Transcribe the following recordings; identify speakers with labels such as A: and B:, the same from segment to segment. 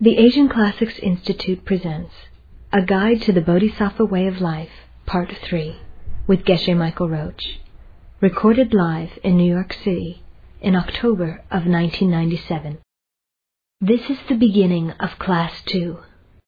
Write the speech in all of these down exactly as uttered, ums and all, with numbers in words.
A: The Asian Classics Institute presents A Guide to the Bodhisattva Way of Life, Part three, with Geshe Michael Roach, recorded live in New York City in October of nineteen ninety-seven. This is the beginning of Class two.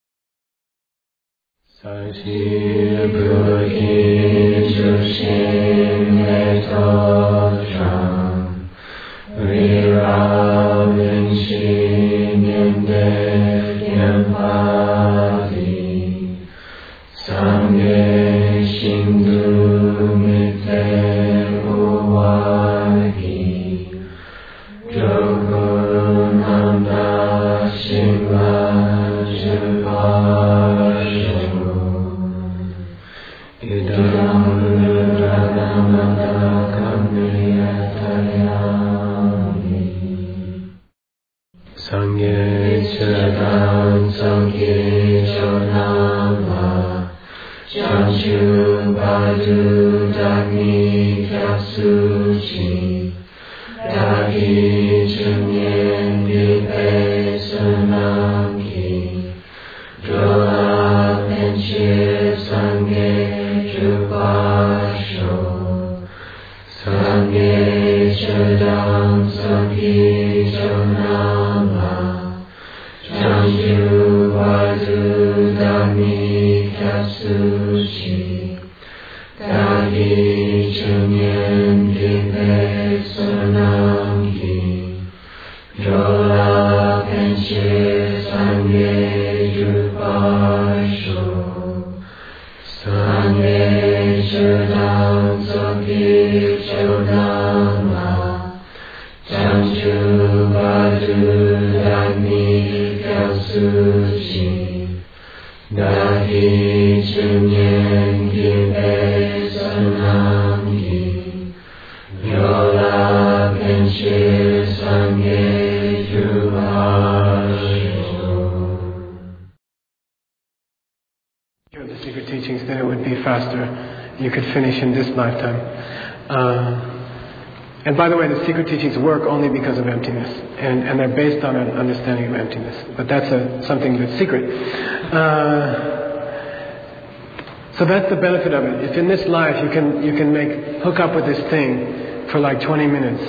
B: And by the way, the secret teachings work only because of emptiness, and, and they're based on an understanding of emptiness. But that's a, something that's secret. Uh, so that's the benefit of it. If in this life you can you can make hook up with this thing for like twenty minutes,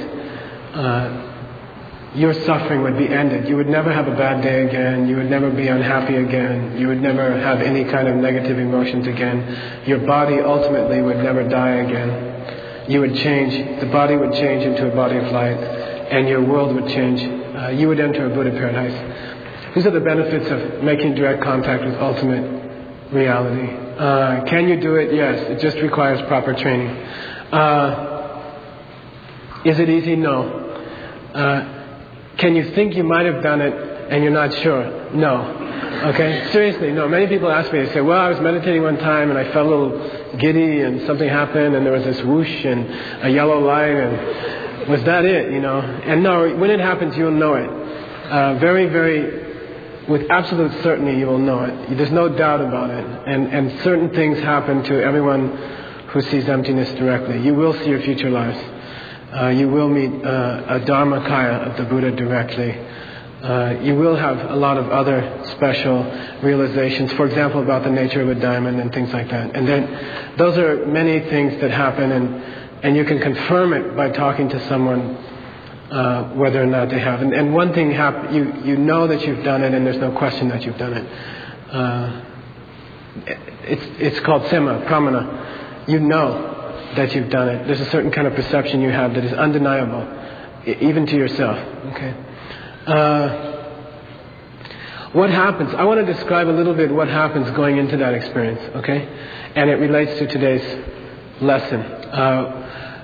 B: uh, your suffering would be ended. You would never have a bad day again. You would never be unhappy again. You would never have any kind of negative emotions again. Your body ultimately would never die again. You would change, the body would change into a body of light, and your world would change. Uh, you would enter a Buddha paradise. These are the benefits of making direct contact with ultimate reality. Uh, can you do it? Yes. It just requires proper training. Uh, is it easy? No. Uh, can you think you might have done it and you're not sure? No. Okay? Seriously, no. Many people ask me, they say, well, I was meditating one time and I felt a little giddy and something happened and there was this whoosh and a yellow light and was that it, you know? And no, when it happens, you'll know it. Uh, very, very, with absolute certainty you will know it. There's no doubt about it. And, and certain things happen to everyone who sees emptiness directly. You will see your future lives. Uh, you will meet uh, a Dharmakaya of the Buddha directly. Uh, you will have a lot of other special realizations, for example, about the nature of a diamond and things like that. And then those are many things that happen, and, and you can confirm it by talking to someone uh, whether or not they have. And, and one thing, hap- you, you know that you've done it, and there's no question that you've done it. Uh, it's, it's called sema, pramana. You know that you've done it. There's a certain kind of perception you have that is undeniable, even to yourself. Okay. Uh, what happens? I want to describe a little bit what happens going into that experience, okay? And it relates to today's lesson. Uh,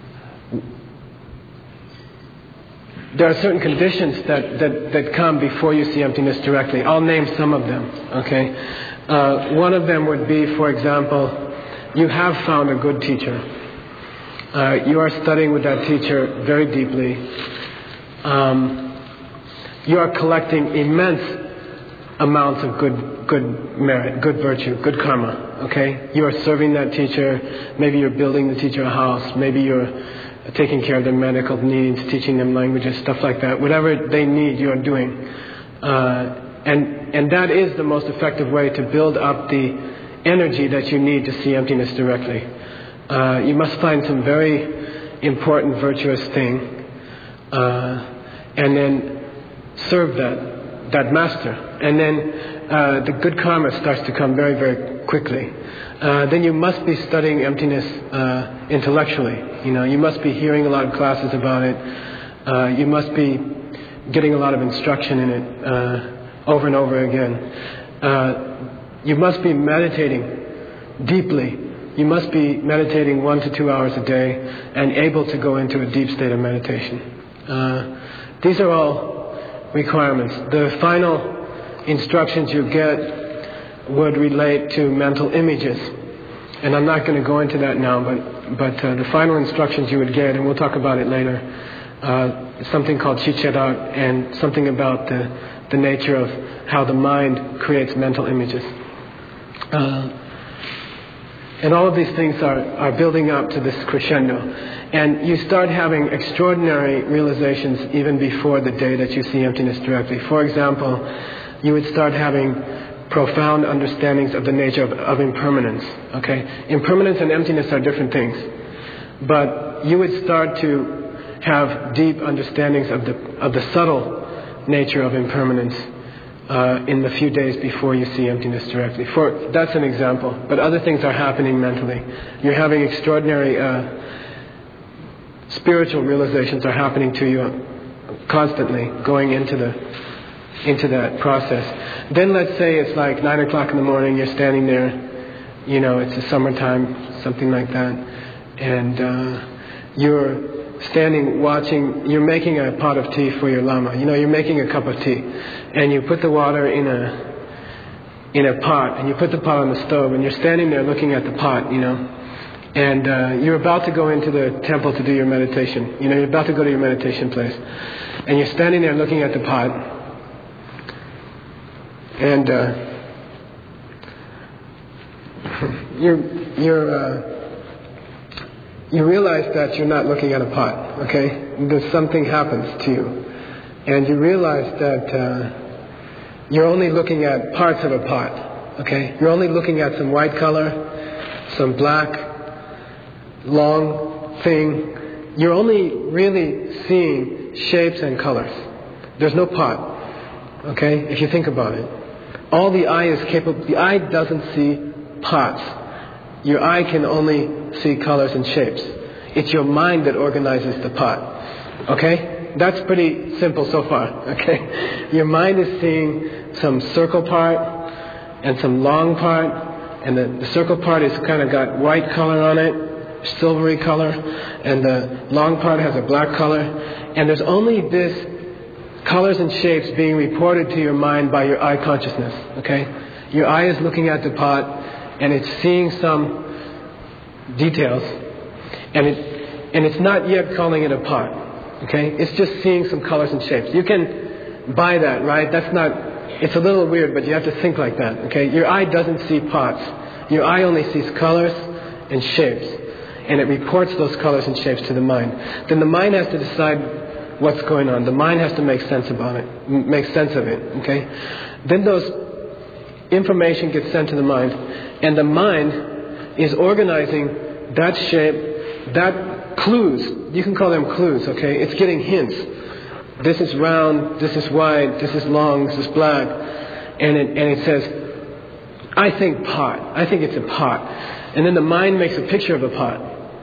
B: there are certain conditions that, that, that come before you see emptiness directly. I'll name some of them, okay? Uh, one of them would be, for example, you have found a good teacher. Uh, you are studying with that teacher very deeply. Um, You are collecting immense amounts of good good merit, good virtue, good karma, okay? You are serving that teacher. Maybe you're building the teacher a house. Maybe you're taking care of their medical needs, teaching them languages, stuff like that. Whatever they need, you are doing. Uh, and, and that is the most effective way to build up the energy that you need to see emptiness directly. Uh, you must find some very important virtuous thing, uh, and then serve that, that master. And then uh, the good karma starts to come very, very quickly. Uh, then you must be studying emptiness uh, intellectually. You know, you must be hearing a lot of classes about it. Uh, you must be getting a lot of instruction in it uh, over and over again. Uh, you must be meditating deeply. You must be meditating one to two hours a day and able to go into a deep state of meditation. Uh, these are all requirements. The final instructions you get would relate to mental images. And I'm not going to go into that now, but, but uh, the final instructions you would get, and we'll talk about it later, uh, something called Chicherak, and something about the, the nature of how the mind creates mental images. Uh, And all of these things are, are building up to this crescendo. And you start having extraordinary realizations even before the day that you see emptiness directly. For example, you would start having profound understandings of the nature of, of impermanence. Okay? Impermanence and emptiness are different things. But you would start to have deep understandings of the, of the subtle nature of impermanence Uh, in the few days before you see emptiness directly. For that's an example, but other things are happening mentally. You're having extraordinary uh, spiritual realizations are happening to you constantly, going into the into that process. Then let's say it's like nine o'clock in the morning. You're standing there, you know, it's the summertime, something like that, and uh, you're standing watching, you're making a pot of tea for your lama. You know, you're making a cup of tea. And you put the water in a in a pot, and you put the pot on the stove, and you're standing there looking at the pot, you know. And uh, you're about to go into the temple to do your meditation. You know, you're about to go to your meditation place. And you're standing there looking at the pot. And uh, you're... you're uh, you realize that you're not looking at a pot, okay? There's something happens to you. And you realize that uh, you're only looking at parts of a pot, okay? You're only looking at some white color, some black, long thing. You're only really seeing shapes and colors. There's no pot, okay? If you think about it. All the eye is capable, the eye doesn't see pots. Your eye can only see colors and shapes. It's your mind that organizes the pot. Okay? That's pretty simple so far. Okay? Your mind is seeing some circle part and some long part, and the, the circle part is kind of got white color on it, silvery color, and the long part has a black color. And there's only this colors and shapes being reported to your mind by your eye consciousness. Okay? Your eye is looking at the pot, and it's seeing some details, and it and it's not yet calling it a pot. Okay, it's just seeing some colors and shapes. You can buy that, right? That's not. It's a little weird, but you have to think like that. Okay, your eye doesn't see pots. Your eye only sees colors and shapes, and it reports those colors and shapes to the mind. Then the mind has to decide what's going on. The mind has to make sense about it, make sense of it. Okay, then those information gets sent to the mind, and the mind is organizing that shape, that clues. You can call them clues, okay? It's getting hints. This is round, this is wide, this is long, this is black. And it, and it says, I think pot. I think it's a pot. And then the mind makes a picture of a pot.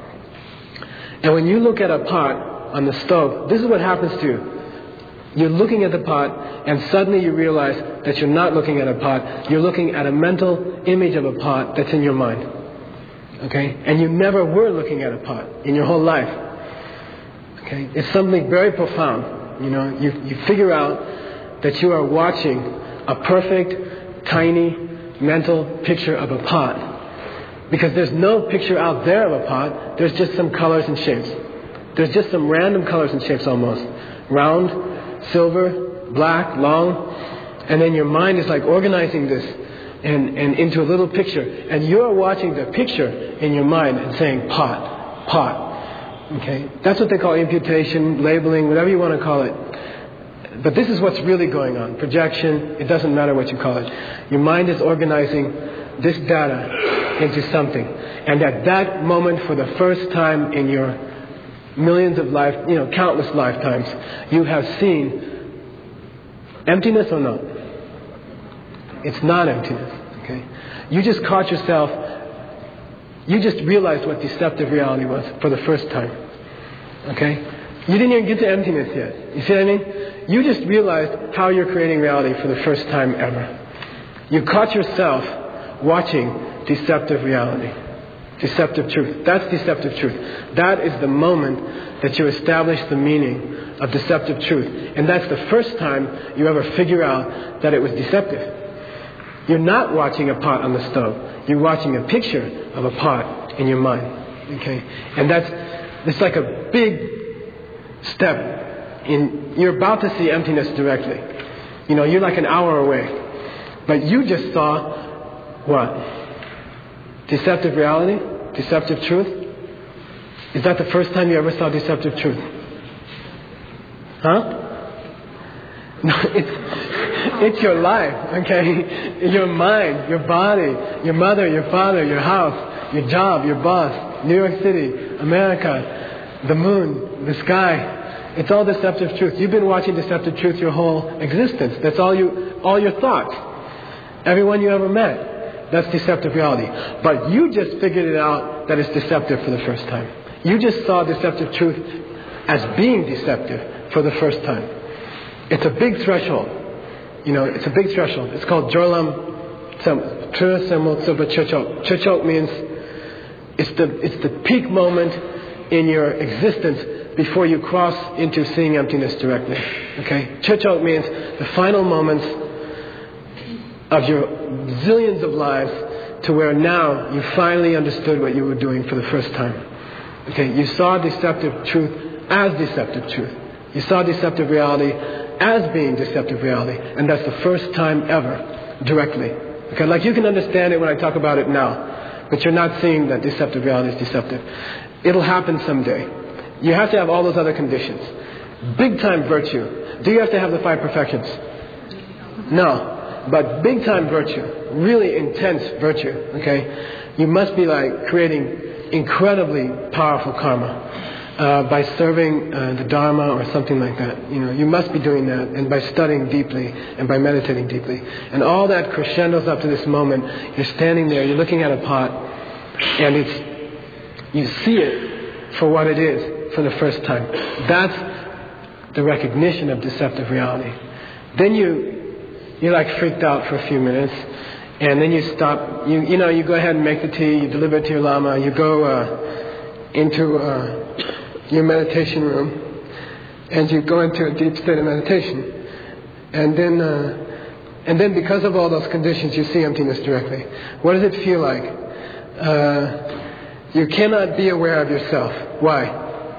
B: And when you look at a pot on the stove, this is what happens to you. You're looking at the pot, and suddenly you realize that you're not looking at a pot. You're looking at a mental image of a pot that's in your mind. Okay? And you never were looking at a pot in your whole life. Okay? It's something very profound. You know, you, you figure out that you are watching a perfect, tiny, mental picture of a pot. Because there's no picture out there of a pot. There's just some colors and shapes. There's just some random colors and shapes almost. Round, silver, black, long. And then your mind is like organizing this and, and into a little picture. And you're watching the picture in your mind and saying pot, pot. Okay? That's what they call imputation, labeling, whatever you want to call it. But this is what's really going on. Projection, it doesn't matter what you call it. Your mind is organizing this data into something. And at that moment, for the first time in your millions of life, you know, countless lifetimes, you have seen emptiness or not? It's not emptiness, okay? You just caught yourself, you just realized what deceptive reality was for the first time, okay? You didn't even get to emptiness yet. You see what I mean? You just realized how you're creating reality for the first time ever. You caught yourself watching deceptive reality, deceptive truth. That's deceptive truth. That is the moment that you establish the meaning of deceptive truth. And that's the first time you ever figure out that it was deceptive. You're not watching a pot on the stove. You're watching a picture of a pot in your mind. Okay? And that's, it's like a big step. In, you're about to see emptiness directly. You know, you're like an hour away. But you just saw what? Deceptive reality? Deceptive truth? Is that the first time you ever saw deceptive truth? Huh? No, it's, it's your life, okay? Your mind, your body, your mother, your father, your house, your job, your boss, New York City, America, the moon, the sky. It's all deceptive truth. You've been watching deceptive truth your whole existence. That's all you, all your thoughts. Everyone you ever met, that's deceptive reality. But you just figured it out that it's deceptive for the first time. You just saw deceptive truth as being deceptive for the first time. It's a big threshold. You know, it's a big threshold. It's called Jorlam Trua Semul Tsuba Chuchok. Chuchok means it's the, it's the peak moment in your existence before you cross into seeing emptiness directly. Okay? Chuchok means the final moments of your zillions of lives to where now you finally understood what you were doing for the first time. Okay? You saw deceptive truth as deceptive truth. You saw deceptive reality as being deceptive reality. And that's the first time ever, directly. Okay? Like you can understand it when I talk about it now, but you're not seeing that deceptive reality is deceptive. It'll happen someday. You have to have all those other conditions. Big time virtue. Do you have to have the five perfections? No. But big time virtue, really intense virtue, okay? You must be like creating incredibly powerful karma uh, by serving uh, the Dharma or something like that. You know, you must be doing that, and by studying deeply and by meditating deeply. And all that crescendos up to this moment. You're standing there, you're looking at a pot, and it's, you see it for what it is. For the first time. That's the recognition of deceptive reality. Then you, you're like freaked out for a few minutes, and then you stop, you, you know, you go ahead and make the tea, you deliver it to your Lama, you go uh, into uh, your meditation room, and you go into a deep state of meditation. And then, uh, and then because of all those conditions, you see emptiness directly. What does it feel like? Uh, you cannot be aware of yourself. Why?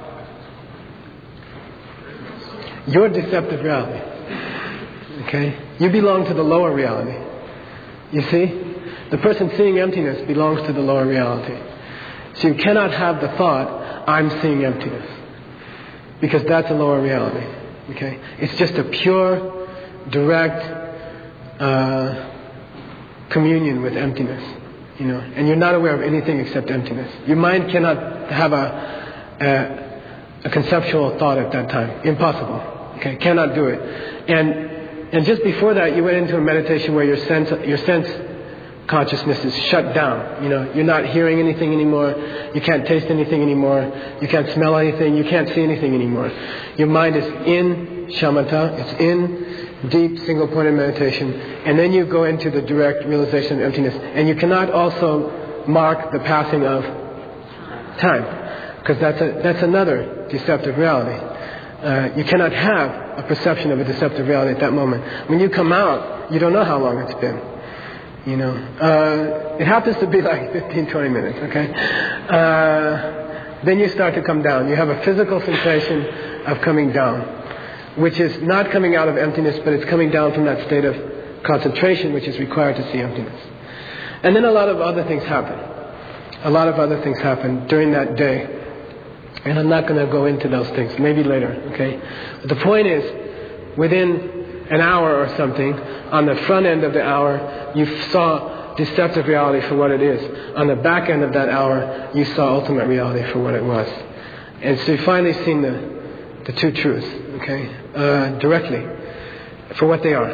B: You're deceptive reality. Okay? You belong to the lower reality. You see? The person seeing emptiness belongs to the lower reality. So you cannot have the thought, I'm seeing emptiness. Because that's a lower reality. Okay? It's just a pure, direct uh, communion with emptiness. You know? And you're not aware of anything except emptiness. Your mind cannot have a, a, a conceptual thought at that time. Impossible. Okay, cannot do it. And and just before that, you went into a meditation where your sense your sense consciousness is shut down. You know, you're not hearing anything anymore. You can't taste anything anymore. You can't smell anything. You can't see anything anymore. Your mind is in shamatha. It's in deep single-pointed meditation. And then you go into the direct realization of emptiness. And you cannot also mark the passing of time, because that's a that's another deceptive reality. Uh, you cannot have a perception of a deceptive reality at that moment. When you come out, you don't know how long it's been. You know, uh, it happens to be like fifteen, twenty minutes, okay? Uh, then you start to come down. You have a physical sensation of coming down, which is not coming out of emptiness, but it's coming down from that state of concentration which is required to see emptiness. And then a lot of other things happen. A lot of other things happen during that day. And I'm not going to go into those things, maybe later, okay? But the point is, within an hour or something, on the front end of the hour, you saw deceptive reality for what it is. On the back end of that hour, you saw ultimate reality for what it was. And so you've finally seen the, the two truths, okay, uh, directly, for what they are.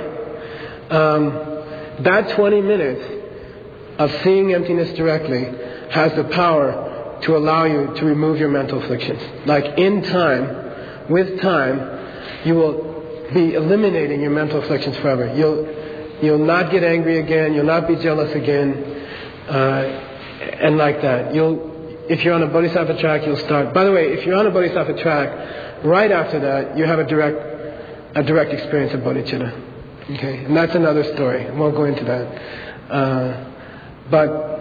B: Um, that twenty minutes of seeing emptiness directly has the power to allow you to remove your mental afflictions. Like in time, with time, you will be eliminating your mental afflictions forever. You'll you'll not get angry again. You'll not be jealous again, uh, and like that. You'll, if you're on a bodhisattva track, you'll start. By the way, if you're on a bodhisattva track, right after that, you have a direct a direct experience of bodhicitta. Okay, and that's another story. I won't go into that. Uh, but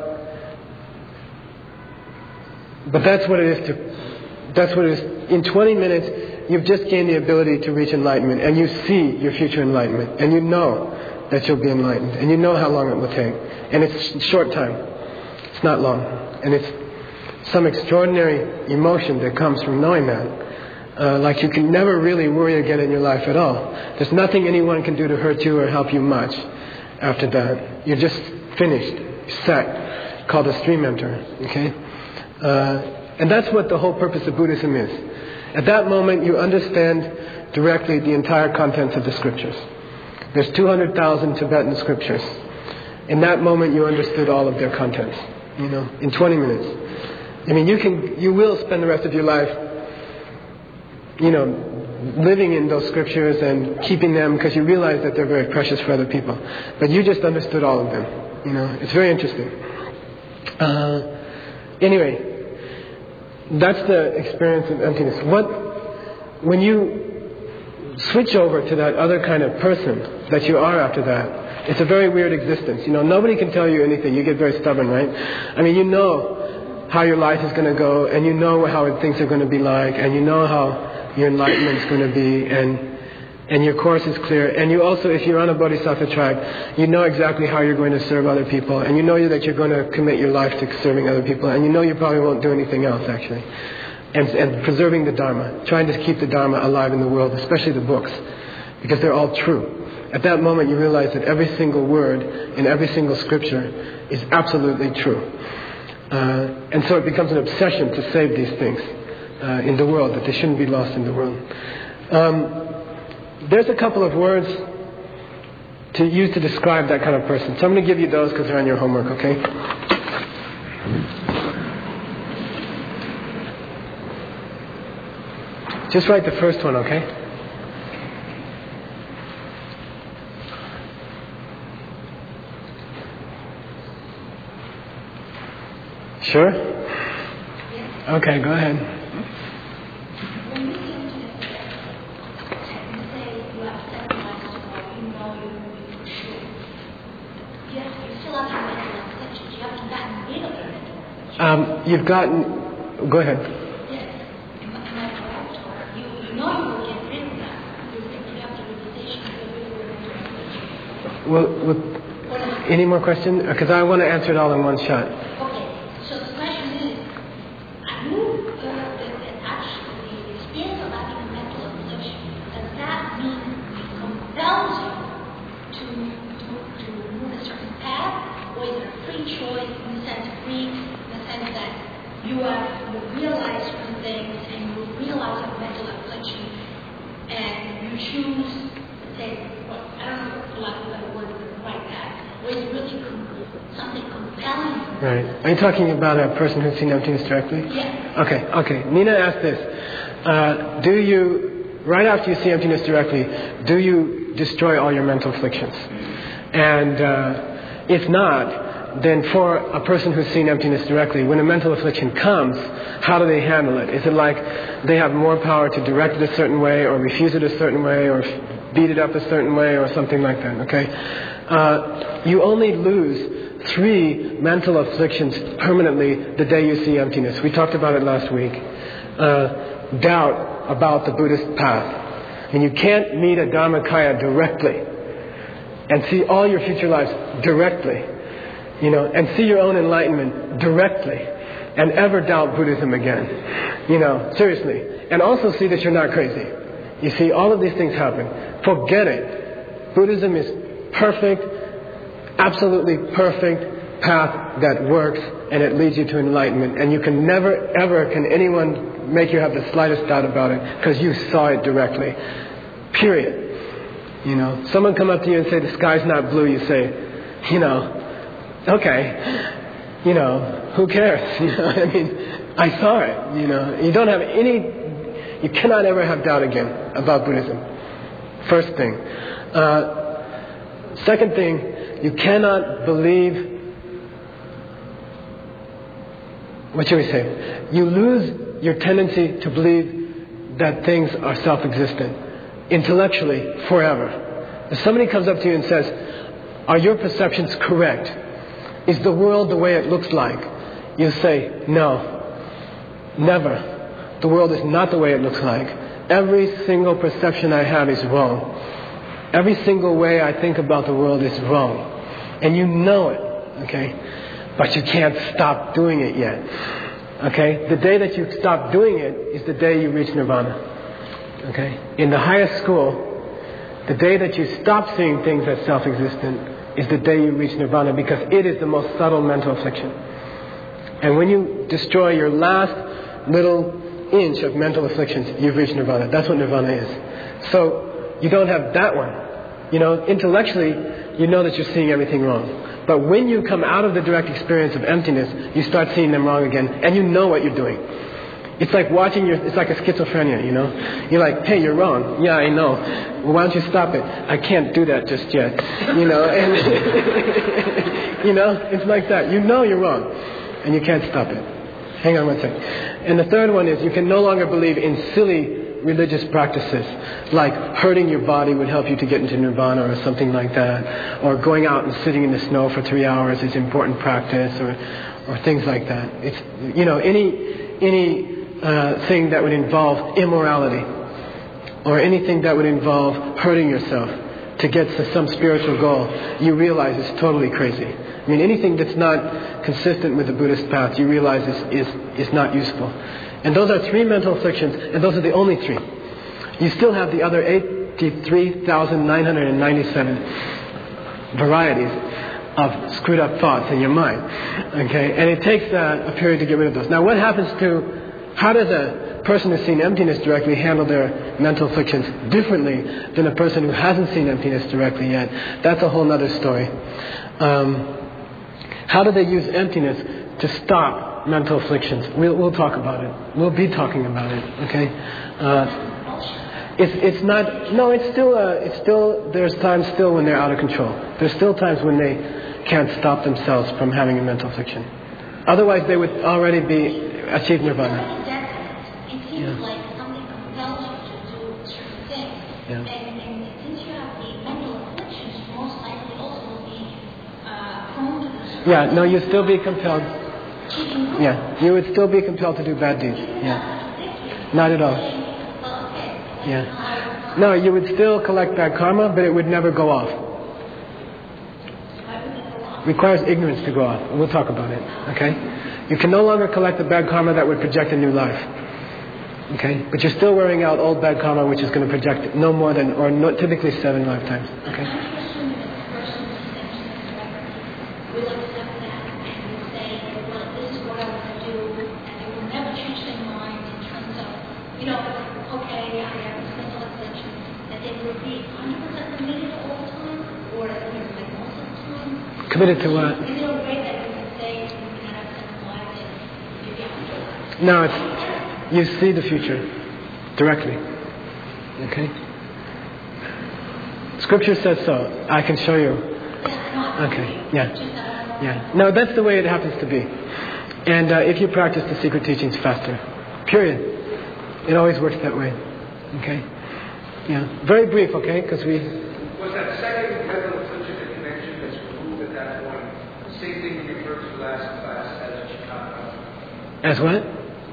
B: but that's what it is to. That's what it is. In twenty minutes, you've just gained the ability to reach enlightenment, and you see your future enlightenment, and you know that you'll be enlightened, and you know how long it will take, and it's a short time. It's not long, and it's some extraordinary emotion that comes from knowing that. Uh, like you can never really worry again in your life at all. There's nothing anyone can do to hurt you or help you much after that. You're just finished, set, called a stream enter. Okay, uh, and that's what the whole purpose of Buddhism is. At that moment, you understand directly the entire contents of the scriptures. There's two hundred thousand Tibetan scriptures. In that moment, you understood all of their contents. You know, in twenty minutes. I mean, you can, you will spend the rest of your life, you know, living in those scriptures and keeping them because you realize that they're very precious for other people. But you just understood all of them. You know, it's very interesting. Uh, anyway, that's the experience of emptiness. What, when you switch over to that other kind of person that you are after that, it's a very weird existence. You know, nobody can tell you anything. You get very stubborn, right? I mean, you know how your life is going to go, and you know how things are going to be like, and you know how your enlightenment is going to be, and and your course is clear. And you also, if you're on a bodhisattva track, you know exactly how you're going to serve other people, and you know that you're going to commit your life to serving other people, and you know you probably won't do anything else, actually. And, and preserving the Dharma, trying to keep the Dharma alive in the world, especially the books, because they're all true. At that moment, you realize that every single word in every single scripture is absolutely true. Uh, and so it becomes an obsession to save these things uh, in the world, that they shouldn't be lost in the world. Um, there's a couple of words to use to describe that kind of person. So I'm going to give you those because they're on your homework, okay? Just write the first one, okay? Sure? Okay, go ahead. Um, you've gotten... Go ahead. Well, well, any more questions? Because I want to answer it all in one shot.
C: Okay. So the question is, are you uh, actually the experience of having a mental affliction? Does that mean it compels you to, to to move a certain path, or is it a free choice in the sense free, in the sense that you are you realize certain things and you realize a mental affliction, and you choose to say, well, I don't know, for lack of a better word, like that, or is it really com- something compelling?
B: Right. Are you talking about a person who's seen emptiness directly?
C: Yeah.
B: Okay, okay. Nina asked this. Uh, do you, right after you see emptiness directly, do you destroy all your mental afflictions? And uh, if not, then for a person who's seen emptiness directly, when a mental affliction comes, how do they handle it? Is it like they have more power to direct it a certain way, or refuse it a certain way, or beat it up a certain way, or something like that, okay? Uh, you only lose three mental afflictions permanently the day you see emptiness. We talked about it last week. Uh, doubt about the Buddhist path. And you can't meet a Dharmakaya directly and see all your future lives directly, you know, and see your own enlightenment directly, and ever doubt Buddhism again, you know, seriously. And also see that you're not crazy. You see, all of these things happen. Forget it. Buddhism is perfect, absolutely perfect path that works, and it leads you to enlightenment. And you can never, ever, can anyone make you have the slightest doubt about it, because you saw it directly. Period. You know, someone come up to you and say the sky's not blue, you say, you know, okay, you know, who cares? You know, I mean, I saw it. You know, you don't have any, you cannot ever have doubt again about Buddhism. First thing. Uh, second thing, you cannot believe, what should we say? You lose your tendency to believe that things are self-existent. Intellectually, forever. If somebody comes up to you and says, are your perceptions correct? Is the world the way it looks like? You say, no, never. The world is not the way it looks like. Every single perception I have is wrong. Every single way I think about the world is wrong. And you know it, okay? But you can't stop doing it yet. Okay? The day that you stop doing it is the day you reach nirvana. Okay? In the highest school, the day that you stop seeing things as self-existent is the day you reach nirvana, because it is the most subtle mental affliction. And when you destroy your last little inch of mental afflictions, you've reached nirvana. That's what nirvana is. So you don't have that one. You know, intellectually, you know that you're seeing everything wrong. But when you come out of the direct experience of emptiness, you start seeing them wrong again, and you know what you're doing. It's like watching your, it's like a schizophrenia, you know. You're like, hey, you're wrong. Yeah, I know. Well, why don't you stop it? I can't do that just yet. You know, and, you know, it's like that. You know you're wrong, and you can't stop it. Hang on one second. And the third one is you can no longer believe in silly religious practices, like hurting your body would help you to get into nirvana or something like that, or going out and sitting in the snow for three hours is important practice, or, or things like that. It's, you know, any, any, Uh, thing that would involve immorality, or anything that would involve hurting yourself to get to some spiritual goal, you realize is totally crazy. I mean, anything that's not consistent with the Buddhist path, you realize is, is, is not useful. And those are three mental afflictions, and those are the only three. You still have the other eighty-three thousand nine hundred ninety-seven varieties of screwed up thoughts in your mind. Okay? And it takes uh, a period to get rid of those. Now, what happens to How does a person who's seen emptiness directly handle their mental afflictions differently than a person who hasn't seen emptiness directly yet? That's a whole other story. Um, how do they use emptiness to stop mental afflictions? We'll, we'll talk about it. We'll be talking about it. Okay. Uh, it's it's not. No, it's still. Uh, it's still. There's times still when they're out of control. There's still times when they can't stop themselves from having a mental affliction. Otherwise, they would already be achieved nirvana.
C: It seems yeah. like something compels you to do certain things. Yeah. And, and since you have the mental afflictions, you most likely also will be uh, prone to this.
B: Yeah, no, you'd still be compelled. Yeah, you would still be compelled to do bad deeds. Yeah. Not at all. Yeah. No, you would still collect bad karma, but it would never go off. Requires ignorance to go off. We'll talk about it. Okay? You can no longer collect the bad karma that would project a new life. Okay? But you're still wearing out old bad karma, which is going to project no more than, or no, typically seven lifetimes. Okay? Committed to what? No, it's, you see the future directly. Okay? Scripture says so. I can show you. Okay, yeah. Yeah. No, that's the way it happens to be. And uh, if you practice the secret teachings faster. Period. It always works that way. Okay? Yeah. Very brief, okay? Because we...
D: Was that second mental affliction that you mentioned that's removed at that point, the same thing you referred to last class as Chikata?
B: As what?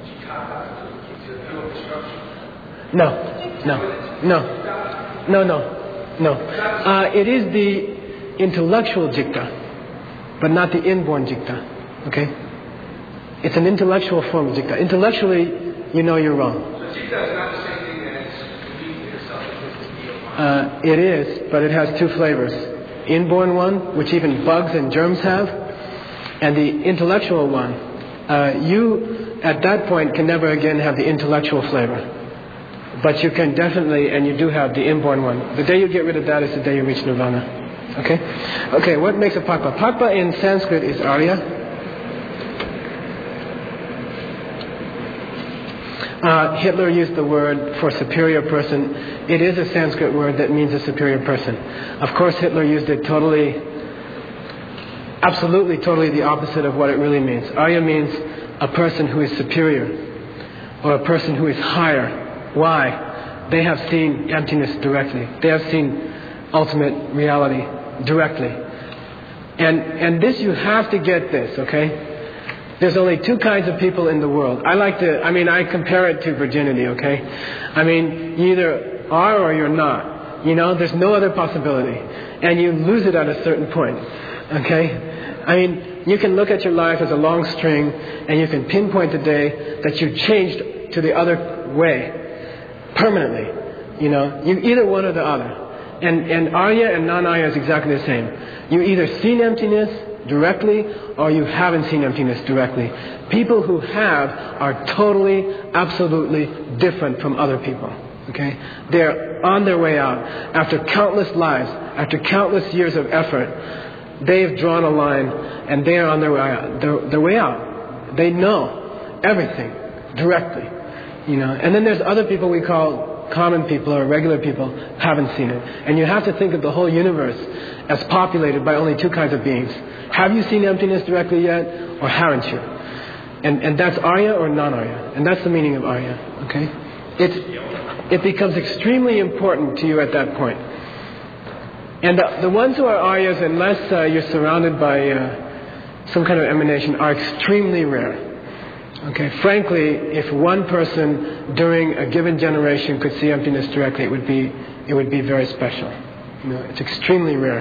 B: No, no, no, no, no, no. Uh, it is the intellectual jikta, but not the inborn jikta. Okay? It's an intellectual form of jikta. Intellectually, you know you're wrong.
D: So jikta is not the same thing as belief in a
B: Uh, it is, but it has two flavors. Inborn one, which even bugs and germs have, and the intellectual one. Uh, you, at that point, can never again have the intellectual flavor. But you can definitely, and you do have the inborn one. The day you get rid of that is the day you reach nirvana. Okay? Okay, what makes a Pakpa? Pakpa in Sanskrit is Arya. Uh, Hitler used the word for superior person. It is a Sanskrit word that means a superior person. Of course, Hitler used it totally, absolutely, totally the opposite of what it really means. Arya means a person who is superior, or a person who is higher. Why? They have seen emptiness directly. They have seen ultimate reality directly. And and this, you have to get this, okay? There's only two kinds of people in the world. I like to, I mean, I compare it to virginity, okay? I mean, you either are or you're not. You know, there's no other possibility. And you lose it at a certain point, okay? I mean, you can look at your life as a long string and you can pinpoint the day that you changed to the other way. Permanently, you know, you either one or the other, and and Arya and non-Arya is exactly the same. You either seen emptiness directly or you haven't seen emptiness directly. People who have are totally, absolutely different from other people. Okay, they're on their way out after countless lives, after countless years of effort. They've drawn a line and they are on their way out. Their, their way out. They know everything directly. You know, and then there's other people we call common people or regular people, haven't seen it. And you have to think of the whole universe as populated by only two kinds of beings. Have you seen emptiness directly yet, or haven't you? And and that's Arya or non-Arya. And that's the meaning of Arya. Okay? It, it becomes extremely important to you at that point. And the, the ones who are Aryas, unless uh, you're surrounded by uh, some kind of emanation, are extremely rare. Okay, frankly, if one person during a given generation could see emptiness directly, it would be it would be very special. You know, it's extremely rare.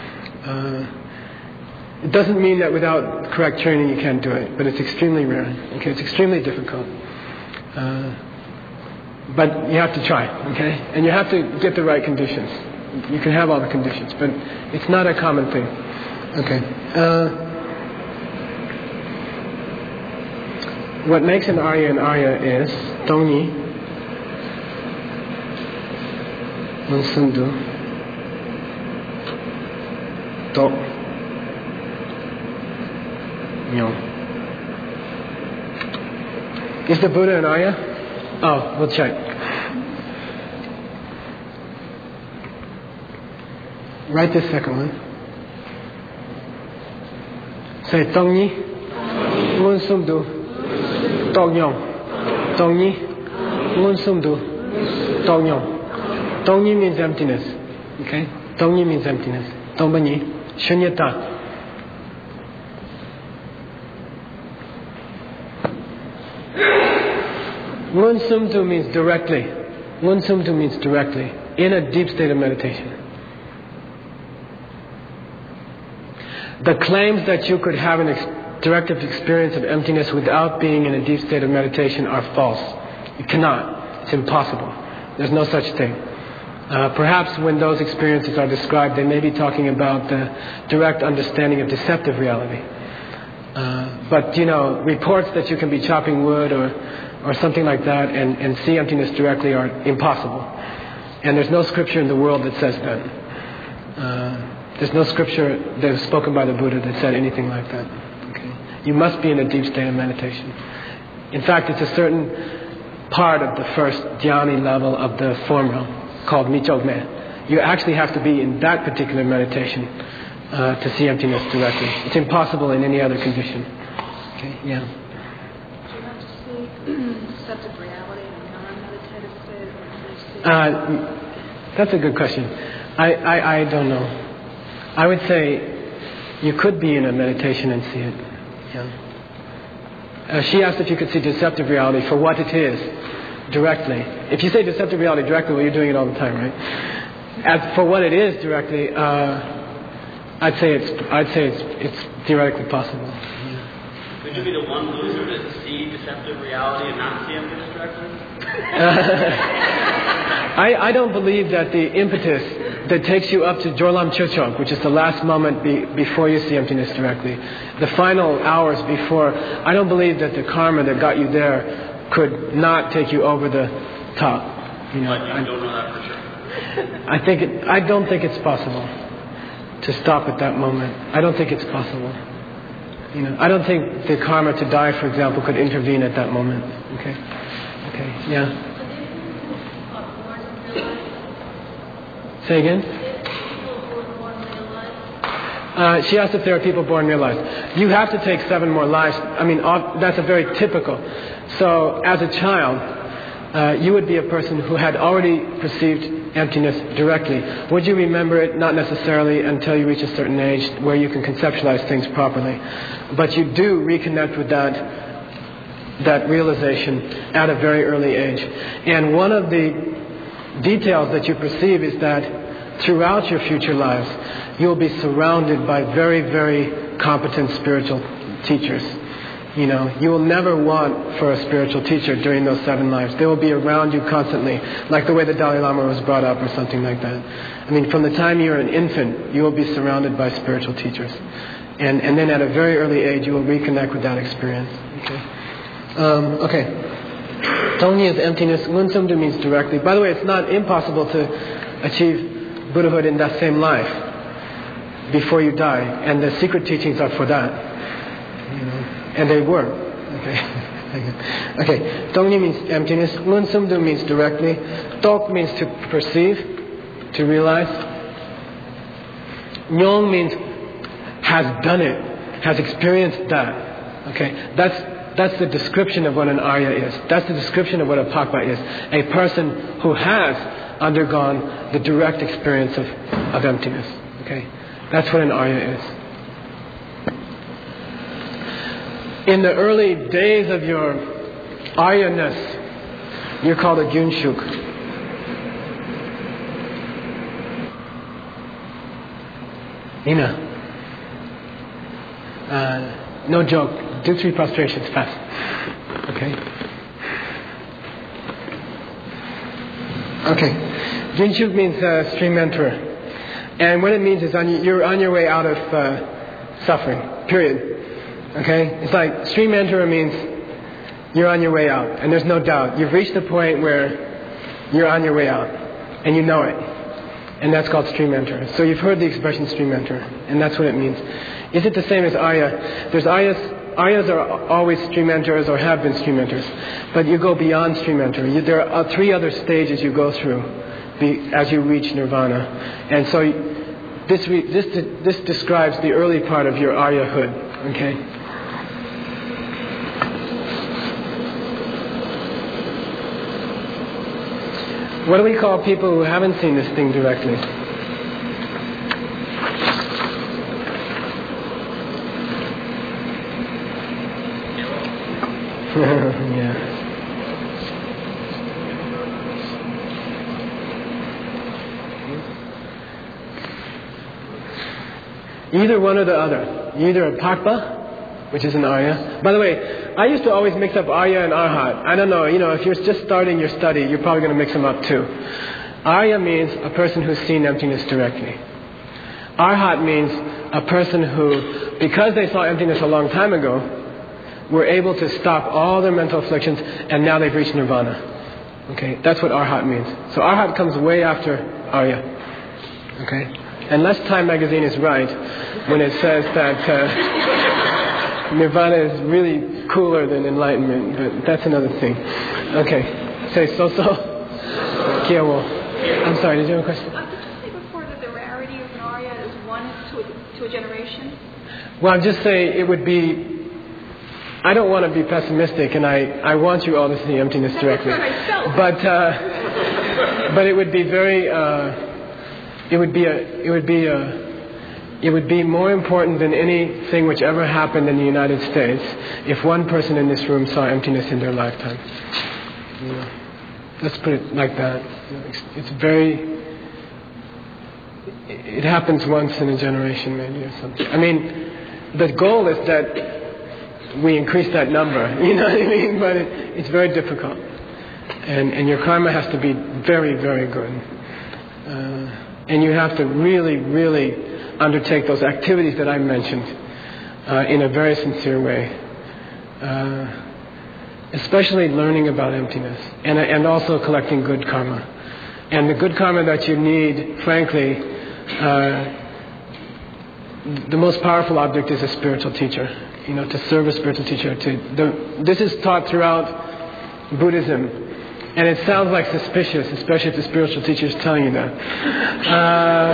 B: Uh, it doesn't mean that without correct training you can't do it, but it's extremely rare. Okay, it's extremely difficult. Uh, but you have to try. Okay, and you have to get the right conditions. You can have all the conditions, but it's not a common thing. Okay. Uh, What makes an Arya an Arya is Tongyi, Unsundu, Tok, Myong. Is the Buddha an Arya? Oh, we'll check. Write this second one. Say Tongyi, Unsundu. Tong Yong. Tong Yi. Ngun Sum Du. Tong Yong. Tong Yi means emptiness. Okay? Tong Yi means emptiness. Tong Ban Yi. Shunyata. Ngun Sum Du means directly. Ngun Sum Du means directly. In a deep state of meditation. The claims that you could have an experience direct experience of emptiness without being in a deep state of meditation are false. You cannot. It's impossible. There's no such thing. Uh, perhaps when those experiences are described, they may be talking about the direct understanding of deceptive reality. Uh, but, you know, reports that you can be chopping wood or, or something like that and, and see emptiness directly are impossible. And there's no scripture in the world that says that. Uh, there's no scripture that was spoken by the Buddha that said anything like that. You must be in a deep state of meditation. In fact, it's a certain part of the first dhyani level of the form realm called Michogme. You actually have to be in that particular meditation uh, to see emptiness directly. It's impossible in any other condition. Okay, yeah.
E: Do you have to see deceptive reality in a non-meditative state, or do you see?
B: Uh, that's a good question. I, I, I don't know. I would say you could be in a meditation and see it. Yeah. Uh, she asked if you could see deceptive reality for what it is directly. If you say deceptive reality directly, well, you're doing it all the time, right? As for what it is directly, uh, I'd say it's I'd say it's it's theoretically possible. Yeah.
F: Could you be the one loser to see deceptive reality and not see emptiness directly?
B: I, I don't believe that the impetus that takes you up to Jorlam Chochok, which is the last moment be, before you see emptiness directly, the final hours before, I don't believe that the karma that got you there could not take you over the top. You know,
F: But you
B: I,
F: don't know that for sure.
B: I think it, I don't think it's possible to stop at that moment. I don't think it's possible. You know, I don't think the karma to die, for example, could intervene at that moment. Okay. Okay. Yeah. Say again? Uh, she asked if there are people born realized. You have to take seven more lives. I mean, that's a very typical. So, as a child, uh, you would be a person who had already perceived emptiness directly. Would you remember it? Not necessarily until you reach a certain age where you can conceptualize things properly. But you do reconnect with that, that realization at a very early age. And one of the details that you perceive is that throughout your future lives, you'll be surrounded by very, very competent spiritual teachers. You know, you will never want for a spiritual teacher during those seven lives. They will be around you constantly, like the way the Dalai Lama was brought up or something like that. I mean, from the time you're an infant, you will be surrounded by spiritual teachers. And, and then at a very early age, you will reconnect with that experience. Okay. Um, okay. Tongni is emptiness. Lunsumdu means directly. By the way, it's not impossible to achieve Buddhahood in that same life before you die. And the secret teachings are for that. You know, and they work. Okay. Okay. Tongni means emptiness. Lunsumdu means directly. Tok means to perceive, to realize. Nyong means has done it, has experienced that. Okay. That's That's the description of what an Arya is. That's the description of what a Pakpa is. A person who has undergone the direct experience of, of emptiness. Okay? That's what an Arya is. In the early days of your Arya-ness, you're called a Gyunshuk. Ina. Uh, no joke. Do three prostrations fast. Okay? Okay. Gyunshuk means uh, stream enterer. And what it means is on, you're on your way out of uh, suffering. Period. Okay? It's like stream enterer means you're on your way out. And there's no doubt. You've reached the point where you're on your way out. And you know it. And that's called stream enterer. So you've heard the expression stream enterer. And that's what it means. Is it the same as Arya? There's Aryas. Aryas are always stream enterers or have been stream enterers. But you go beyond stream enterer. You, there are three other stages you go through be, as you reach nirvana. And so this, re, this, this describes the early part of your Aryahood. Okay? What do we call people who haven't seen this thing directly? Yeah. Either one or the other. You're either a Pakpa, which is an Arya. By the way, I used to always mix up Arya and Arhat. I don't know, you know, if you're just starting your study, you're probably going to mix them up too. Arya means a person who's seen emptiness directly. Arhat means a person who, because they saw emptiness a long time ago, were able to stop all their mental afflictions, and now they've reached nirvana. Okay, that's what Arhat means. So Arhat comes way after Arya. Okay, unless Time magazine is right when it says that uh, nirvana is really cooler than enlightenment, but that's another thing. Okay, say so so. Kiewo. I'm sorry. Did you have a question?
E: Uh, did you say before that the rarity of an Arya is one to a, to a generation?
B: Well, I'm just saying it would be. I don't want to be pessimistic, and I, I want you all to see emptiness directly. But uh, but it would be very uh, it would be a it would be a it would be more important than anything which ever happened in the United States if one person in this room saw emptiness in their lifetime. You know, let's put it like that. It's, it's very. It happens once in a generation, maybe, or something. I mean, the goal is that we increase that number. You know what I mean? But it, it's very difficult. And, and your karma has to be very, very good. Uh, and you have to really, really undertake those activities that I mentioned uh, in a very sincere way. Uh, especially learning about emptiness and, and also collecting good karma. And the good karma that you need, frankly, uh, the most powerful object is a spiritual teacher. You know, to serve a spiritual teacher. To the, this is taught throughout Buddhism. And it sounds like suspicious, especially if the spiritual teacher is telling you that. Uh,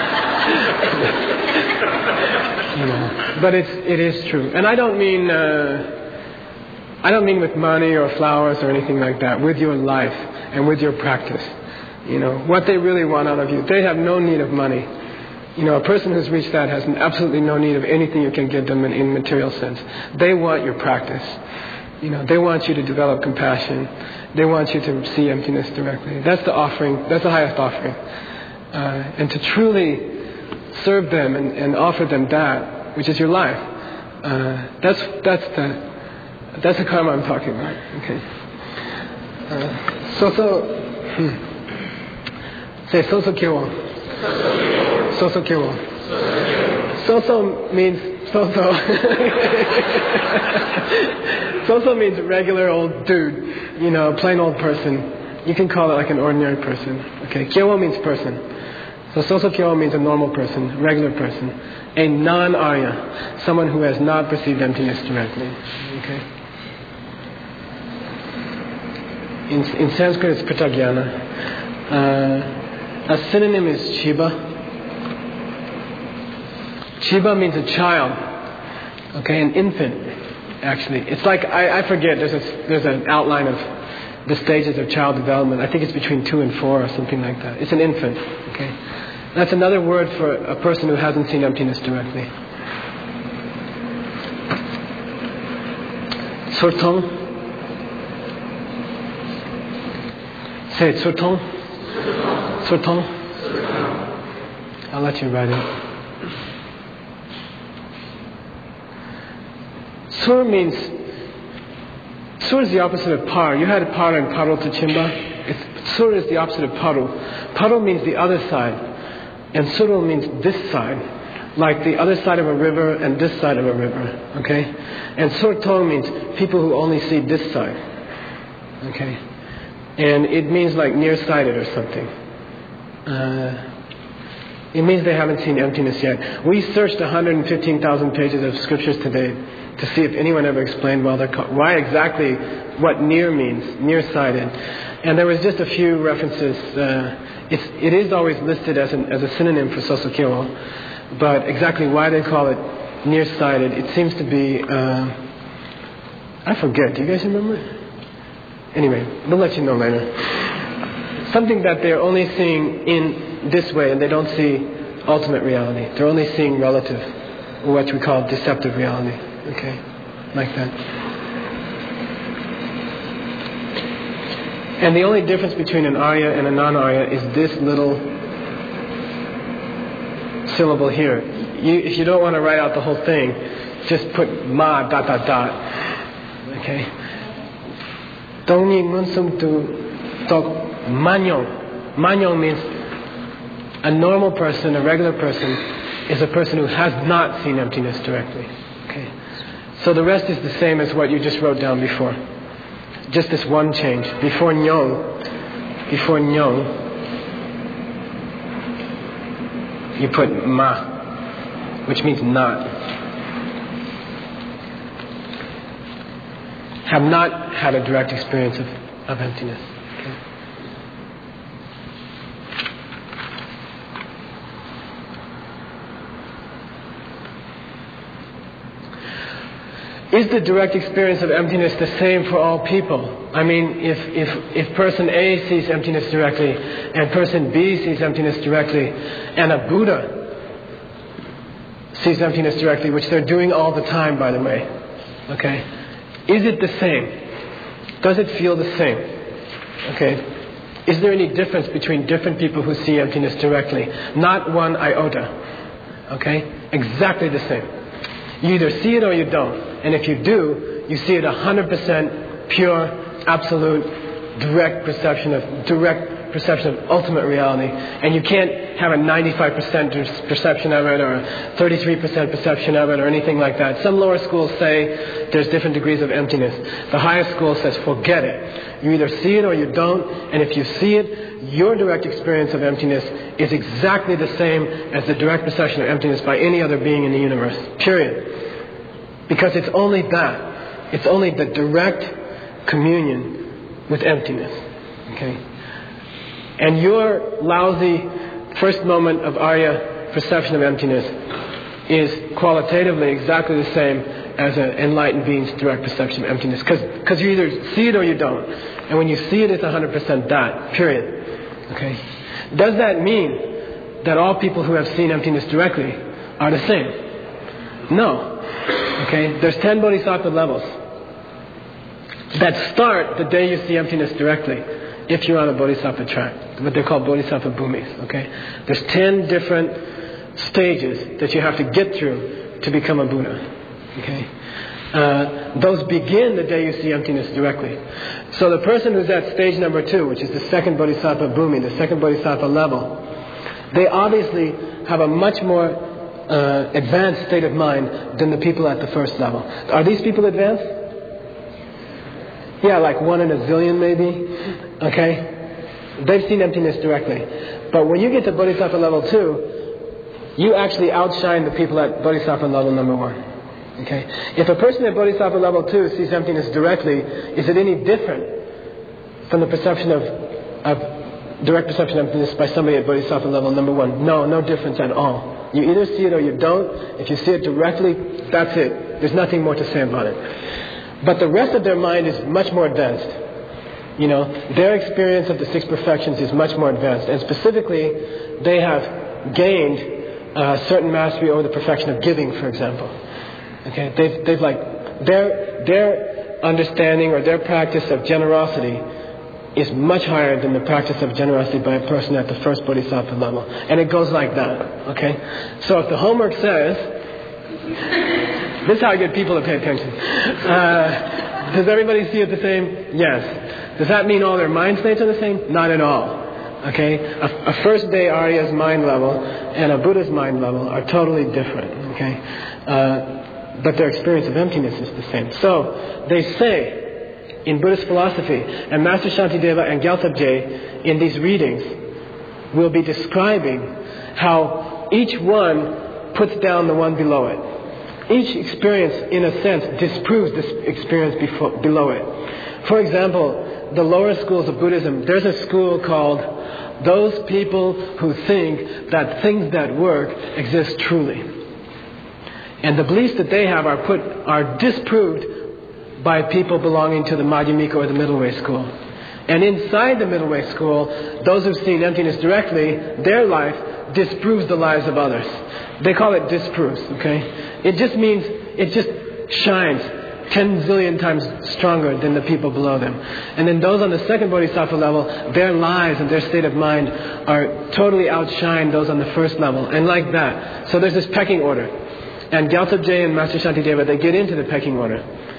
B: you know, but it's, it is true. And I don't mean... Uh, I don't mean with money or flowers or anything like that. With your life and with your practice. You know, what they really want out of you. They have no need of money. You know, a person who's reached that has absolutely no need of anything you can give them in, in material sense. They want your practice. You know, they want you to develop compassion. They want you to see emptiness directly. That's the offering. That's the highest offering. Uh, and to truly serve them and, and offer them that, which is your life. Uh, that's that's the That's the karma I'm talking about. Okay. Uh, so so. Hmm. Say so so kyo. So so kyo. So so means so so. So so means regular old dude. You know, plain old person. You can call it like an ordinary person. Okay. Kyo means person. So so so kyo means a normal person, regular person, a non-Arya, someone who has not perceived emptiness directly. Okay. In, in Sanskrit, it's Pratagyana. Uh, a synonym is Chiba. Chiba means a child. Okay, an infant, actually. It's like, I, I forget, there's, a, there's an outline of the stages of child development. I think it's between two and four or something like that. It's an infant. Okay, that's another word for a person who hasn't seen emptiness directly. Surtong. Say it, Surtong. Surtong. I'll let you write it. Sur means, Sur is the opposite of Par. You had Par and Paro to Chimba. It's, Sur is the opposite of Paro. Paro means the other side. And Suru means this side. Like the other side of a river and this side of a river. Okay? And Surtong means people who only see this side. Okay? And it means like nearsighted or something. Uh, it means they haven't seen emptiness yet. We searched one hundred fifteen thousand pages of scriptures today to see if anyone ever explained well their, why exactly what near means, nearsighted. And there was just a few references. Uh, it's, it is always listed as, an, as a synonym for Sosokyo, but exactly why they call it nearsighted, it seems to be, uh, I forget, do you guys remember? Anyway, we'll let you know later. Something that they're only seeing in this way and they don't see ultimate reality. They're only seeing relative, or what we call deceptive reality. Okay, like that. And the only difference between an Arya and a non-Arya is this little syllable here. You, if you don't want to write out the whole thing, just put ma dot dot dot. Okay. Tongni munsum tu tok manyo. Manyo means a normal person, a regular person, is a person who has not seen emptiness directly. Okay. So the rest is the same as what you just wrote down before. Just this one change. Before nyong, before nyong, you put ma, which means not. Have not had a direct experience of, of emptiness. Okay. Is the direct experience of emptiness the same for all people? I mean, if, if, if person A sees emptiness directly and person B sees emptiness directly and a Buddha sees emptiness directly, which they're doing all the time, by the way, okay? Is it the same? Does it feel the same? Okay. Is there any difference between different people who see emptiness directly? Not one iota. Okay? Exactly the same. You either see it or you don't. And if you do, you see it one hundred percent pure, absolute, direct perception of direct perception of ultimate reality. And you can't have a ninety-five percent perception of it or a thirty-three percent perception of it or anything like that. Some lower schools say there's different degrees of emptiness. The highest school says forget it. You either see it or you don't. And if you see it, your direct experience of emptiness is exactly the same as the direct perception of emptiness by any other being in the universe. Period. Because it's only that. It's only the direct communion with emptiness. Okay? And your lousy first moment of Arya perception of emptiness is qualitatively exactly the same as an enlightened being's direct perception of emptiness. Because you either see it or you don't. And when you see it, it's one hundred percent that. Period. Okay? Does that mean that all people who have seen emptiness directly are the same? No. Okay? There's ten bodhisattva levels that start the day you see emptiness directly, if you're on a bodhisattva track, what they call bodhisattva bhumis. Okay? There's ten different stages that you have to get through to become a Buddha. Okay? Uh, those begin the day you see emptiness directly. So the person who's at stage number two, which is the second bodhisattva bhumi, the second bodhisattva level, they obviously have a much more uh, advanced state of mind than the people at the first level. Are these people advanced? Yeah, like one in a zillion maybe. Okay? They've seen emptiness directly. But when you get to bodhisattva level two, you actually outshine the people at bodhisattva level number one. Okay? If a person at bodhisattva level two sees emptiness directly, is it any different from the perception of, of direct perception of emptiness by somebody at bodhisattva level number one? No, no difference at all. You either see it or you don't. If you see it directly, that's it. There's nothing more to say about it. But the rest of their mind is much more advanced. You know, their experience of the six perfections is much more advanced. And specifically, they have gained uh, certain mastery over the perfection of giving, for example. Okay, they've, they've like, their, their understanding or their practice of generosity is much higher than the practice of generosity by a person at the first bodhisattva level. And it goes like that, okay? So if the homework says, this is how I get people to pay attention. Uh, does everybody see it the same? Yes. Does that mean all their mind states are the same? Not at all. Okay? A, a first day Arya's mind level and a Buddha's mind level are totally different. Okay? Uh, but their experience of emptiness is the same. So they say in Buddhist philosophy, and Master Shantideva and Gyaltsab in these readings will be describing how each one puts down the one below it. Each experience, in a sense, disproves this experience before, below it. For example, the lower schools of Buddhism, there's a school called those people who think that things that work exist truly. And the beliefs that they have are put are disproved by people belonging to the Madhyamika or the middle way school. And inside the middle way school, those who've seen emptiness directly, their life disproves the lives of others. They call it disproves, okay? It just means, it just shines ten zillion times stronger than the people below them. And then those on the second bodhisattva level, their lives and their state of mind are totally outshine those on the first level. And like that. So there's this pecking order. And Gyaltsab and Master Shantideva, they get into the pecking order.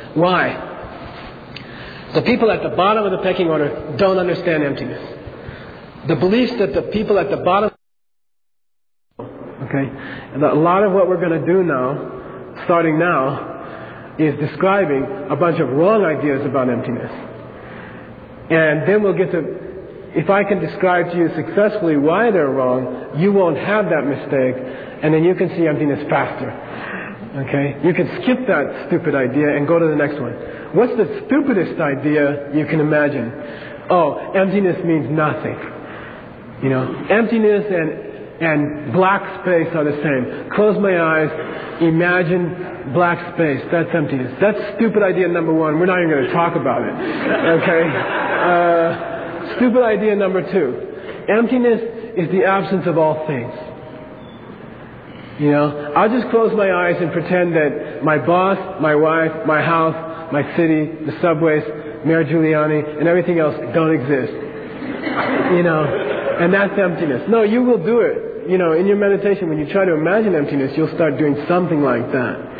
B: Why? The people at the bottom of the pecking order don't understand emptiness. The beliefs that the people at the bottom... Okay? And a lot of what we're going to do now, starting now, is describing a bunch of wrong ideas about emptiness. And then we'll get to... If I can describe to you successfully why they're wrong, you won't have that mistake, and then you can see emptiness faster. Okay? You can skip that stupid idea and go to the next one. What's the stupidest idea you can imagine? Oh, emptiness means nothing. You know, emptiness and, and black space are the same. Close my eyes, imagine black space. That's emptiness. That's stupid idea number one. We're not even going to talk about it. Okay? Uh, stupid idea number two. Emptiness is the absence of all things. You know, I'll just close my eyes and pretend that my boss, my wife, my house, my city, the subways, Mayor Giuliani, and everything else don't exist. You know, and that's emptiness. No, you will do it. You know, in your meditation, when you try to imagine emptiness, you'll start doing something like that.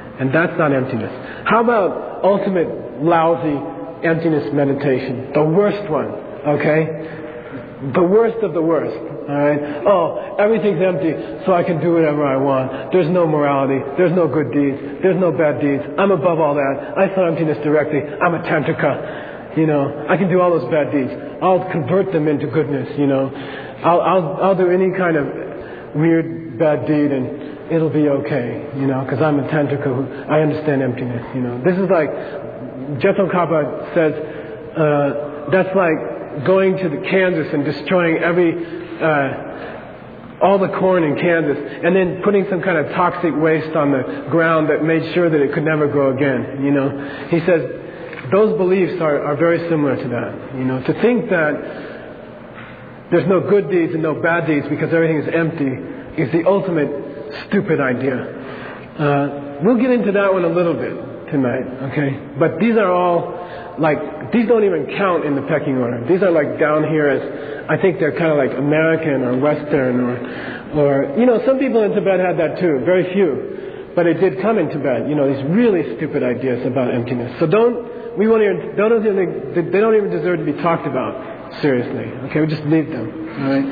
B: And that's not emptiness. How about ultimate lousy emptiness meditation? The worst one, okay? The worst of the worst, alright? Oh, everything's empty, so I can do whatever I want. There's no morality, there's no good deeds, there's no bad deeds. I'm above all that. I saw emptiness directly. I'm a tantrika. You know, I can do all those bad deeds. I'll convert them into goodness, you know. I'll, I'll, I'll do any kind of weird bad deed and it'll be okay, you know, because I'm a tantrika who, I understand emptiness, you know. This is like, Jetson Kapa says, uh, that's like going to the Kansas and destroying every, uh, all the corn in Kansas and then putting some kind of toxic waste on the ground that made sure that it could never grow again, you know. He says, those beliefs are, are very similar to that, you know. To think that there's no good deeds and no bad deeds because everything is empty is the ultimate stupid idea. Uh, we'll get into that one a little bit tonight, okay? But these are all, like, these don't even count in the pecking order. These are like down here as, I think they're kind of like American or Western or, or, you know, some people in Tibet had that too, very few. But it did come in Tibet, you know, these really stupid ideas about emptiness. So don't, we won't even, don't even, they don't even deserve to be talked about seriously. Okay, we just leave them, alright?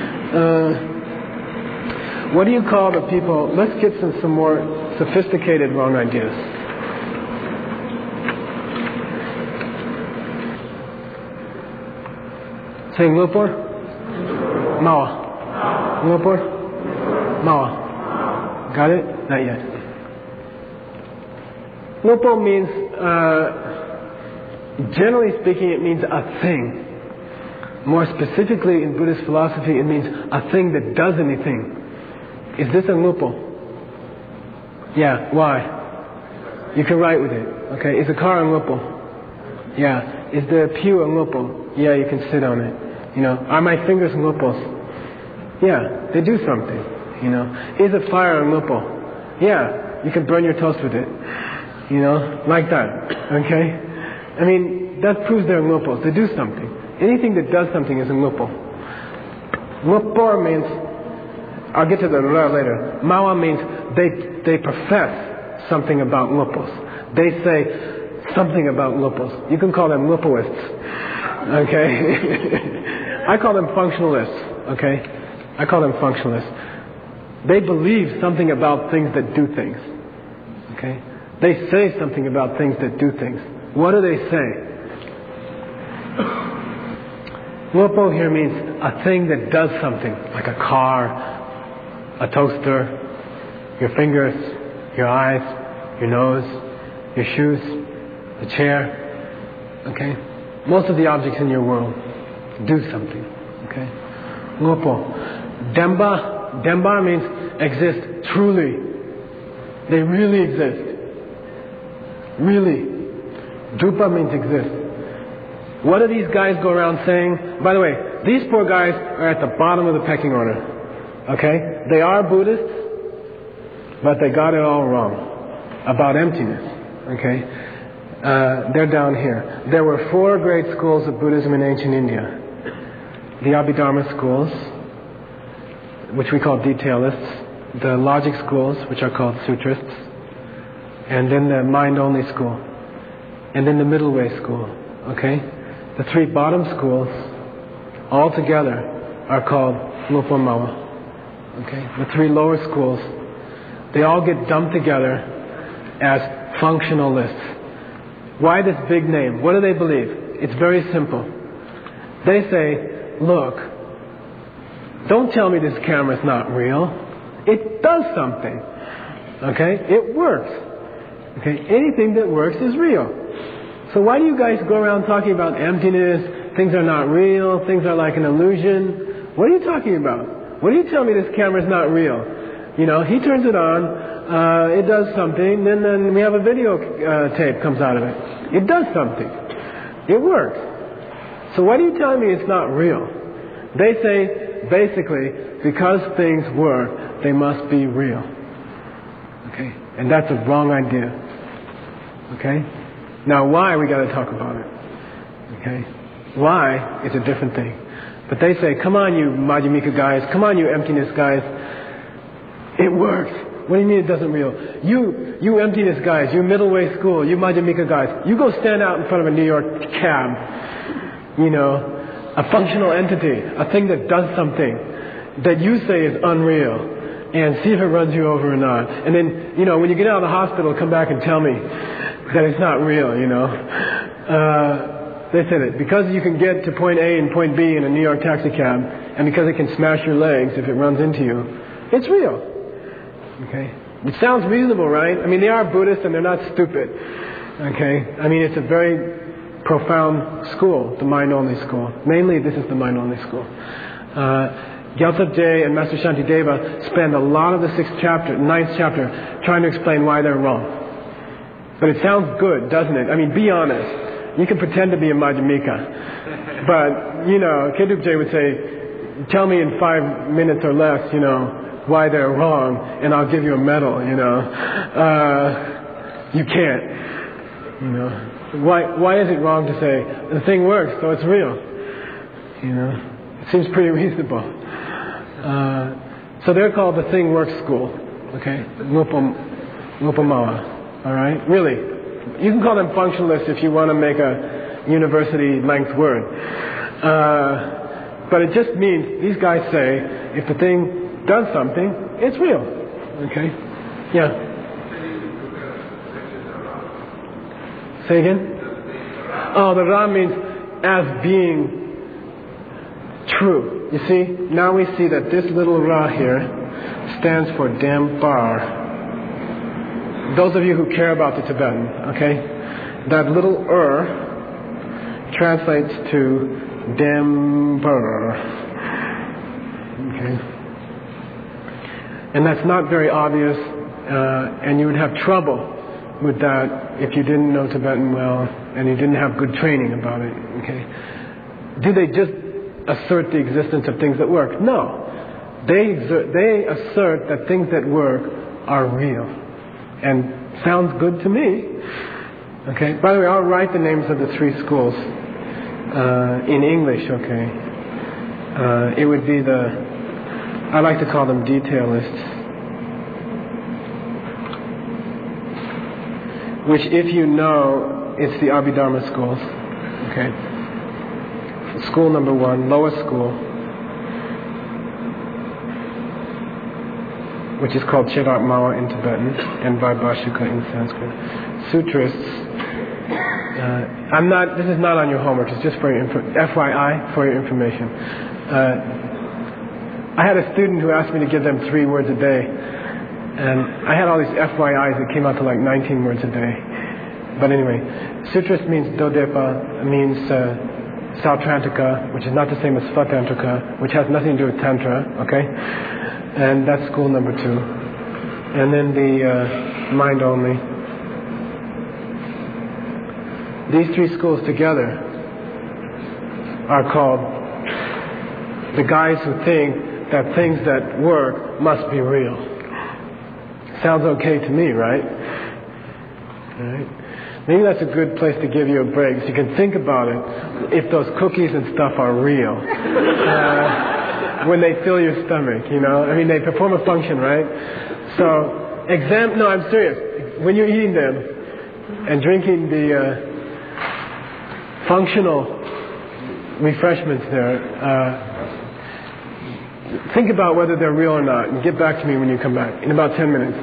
B: Uh, what do you call the people, let's get some, some more sophisticated wrong ideas. Saying Lupur? Mawa. Lupur? Mawa. Got it? Not yet. Lupur means, uh, generally speaking, it means a thing. More specifically in Buddhist philosophy, it means a thing that does anything. Is this a lupo? Yeah, why? You can write with it. Okay, is the car a lupo? Yeah. Is the pew a lupo? Yeah, you can sit on it. You know, are my fingers lupos? Yeah, they do something. You know, is a fire a lupo? Yeah, you can burn your toast with it. You know, like that. Okay? I mean, that proves they're lupos. They do something. Anything that does something is a lupo. Lupor means, I'll get to the ra later. Mawa means they they profess something about lupos. They say something about lupos. You can call them lupoists. Okay? I call them functionalists. Okay? I call them functionalists. They believe something about things that do things. Okay? They say something about things that do things. What do they say? Lupo here means a thing that does something, like a car, a toaster, your fingers, your eyes, your nose, your shoes, the chair, okay? Most of the objects in your world do something, okay? Lupo. Demba, Demba means exist truly. They really exist. Really. Drupa means exist. What do these guys go around saying? By the way, these poor guys are at the bottom of the pecking order. Okay? They are Buddhists, but they got it all wrong about emptiness. Okay? Uh, they're down here. There were four great schools of Buddhism in ancient India. The Abhidharma schools, which we call detailists. The logic schools, which are called sutrists. And then the mind-only school. And then the middle way school. Okay? The three bottom schools, all together, are called Lupo Mawa. Okay? The three lower schools, they all get dumped together as functionalists. Why this big name? What do they believe? It's very simple. They say, look, don't tell me this camera's not real. It does something. Okay? It works. Okay? Anything that works is real. So why do you guys go around talking about emptiness, things are not real, things are like an illusion? What are you talking about? What do you tell me this camera's not real? You know, he turns it on, uh, it does something, then, then we have a video uh, tape comes out of it. It does something. It works. So why do you tell me it's not real? They say, basically, because things work, they must be real. Okay? And that's a wrong idea. Okay? Now, why, we got to talk about it. Okay? Why is a different thing. But they say, come on, you Majjhimika guys. Come on, you emptiness guys. It works. What do you mean it doesn't real? You, you emptiness guys, you middle way school, you Madhyamika guys, you go stand out in front of a New York cab, you know, a functional entity, a thing that does something that you say is unreal, and see if it runs you over or not. And then, you know, when you get out of the hospital, come back and tell me that it's not real, you know. Uh, they said it. Because you can get to point A and point B in a New York taxi cab, and because it can smash your legs if it runs into you, it's real. Okay? It sounds reasonable, right? I mean, they are Buddhists and they're not stupid. Okay? I mean, it's a very profound school, the mind-only school. Mainly, this is the mind-only school. Uh, Gyaltsab Je and Master Shantideva spend a lot of the sixth chapter, ninth chapter, trying to explain why they're wrong. But it sounds good, doesn't it? I mean, be honest. You can pretend to be a Madhyamika. But, you know, Kedub Je would say, tell me in five minutes or less, you know, why they're wrong, and I'll give you a medal, you know. Uh, you can't. You know. Why, why is it wrong to say, the thing works, so it's real? You know. It seems pretty reasonable. Uh, so they're called the Thing Works School. Okay? Nupamawa. Alright? Really. You can call them functionalists if you want to make a university length word. Uh, but it just means, these guys say, if the thing does something, it's real. Okay? Yeah. Say again? Oh, the Ra means as being true. You see? Now we see that this little Ra here stands for Dambar. Those of you who care about the Tibetan, okay? That little Er translates to Dambar. Okay? And that's not very obvious, uh, and you would have trouble with that if you didn't know Tibetan well and you didn't have good training about it. Okay? Do they just assert the existence of things that work? No. They exert, they assert that things that work are real. And sounds good to me. Okay? By the way, I'll write the names of the three schools uh, in English, okay? Uh, it would be the, I like to call them detailists. Which, if you know, it's the Abhidharma schools. Okay? School number one, lowest school, which is called Chedak Mawa in Tibetan and Vaibhashika in Sanskrit. Sutrists. Uh, I'm not. This is not on your homework. It's just for your info, F Y I, for your information. Uh, I had a student who asked me to give them three words a day, and I had all these F Y Is that came out to like nineteen words a day. But anyway, Sutrist means Dodepa, means uh, Sautrantika, which is not the same as Svatantrika, which has nothing to do with Tantra. Okay. And that's school number two. And then the uh, mind only. These three schools together are called the guys who think that things that work must be real. Sounds okay to me, right? Right? Maybe that's a good place to give you a break, so you can think about it if those cookies and stuff are real. Uh, when they fill your stomach, you know. I mean, they perform a function, right? So, exam. No, I'm serious. When you're eating them and drinking the uh, functional refreshments there, uh, think about whether they're real or not, and get back to me when you come back in about ten minutes.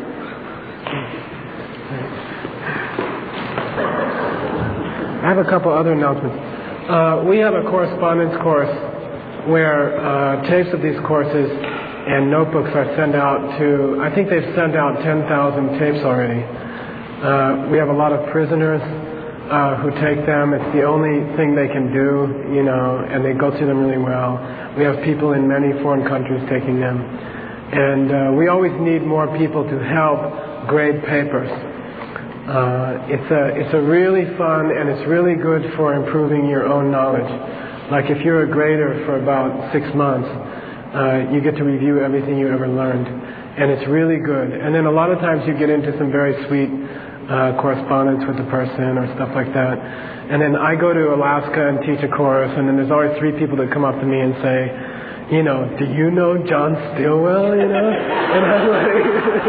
B: I have a couple other announcements. Uh, we have a correspondence course where uh, tapes of these courses and notebooks are sent out to, I think they've sent out ten thousand tapes already. Uh, we have a lot of prisoners uh, who take them. It's the only thing they can do, you know, and they go through them really well. We have people in many foreign countries taking them. And uh, we always need more people to help grade papers. Uh, it's a it's a really fun and it's really good for improving your own knowledge. Like if you're a grader for about six months, uh, you get to review everything you ever learned, and it's really good. And then a lot of times you get into some very sweet uh, correspondence with the person or stuff like that. And then I go to Alaska and teach a course, and then there's always three people that come up to me and say, you know, do you know John Stilwell, you know? And I'm like,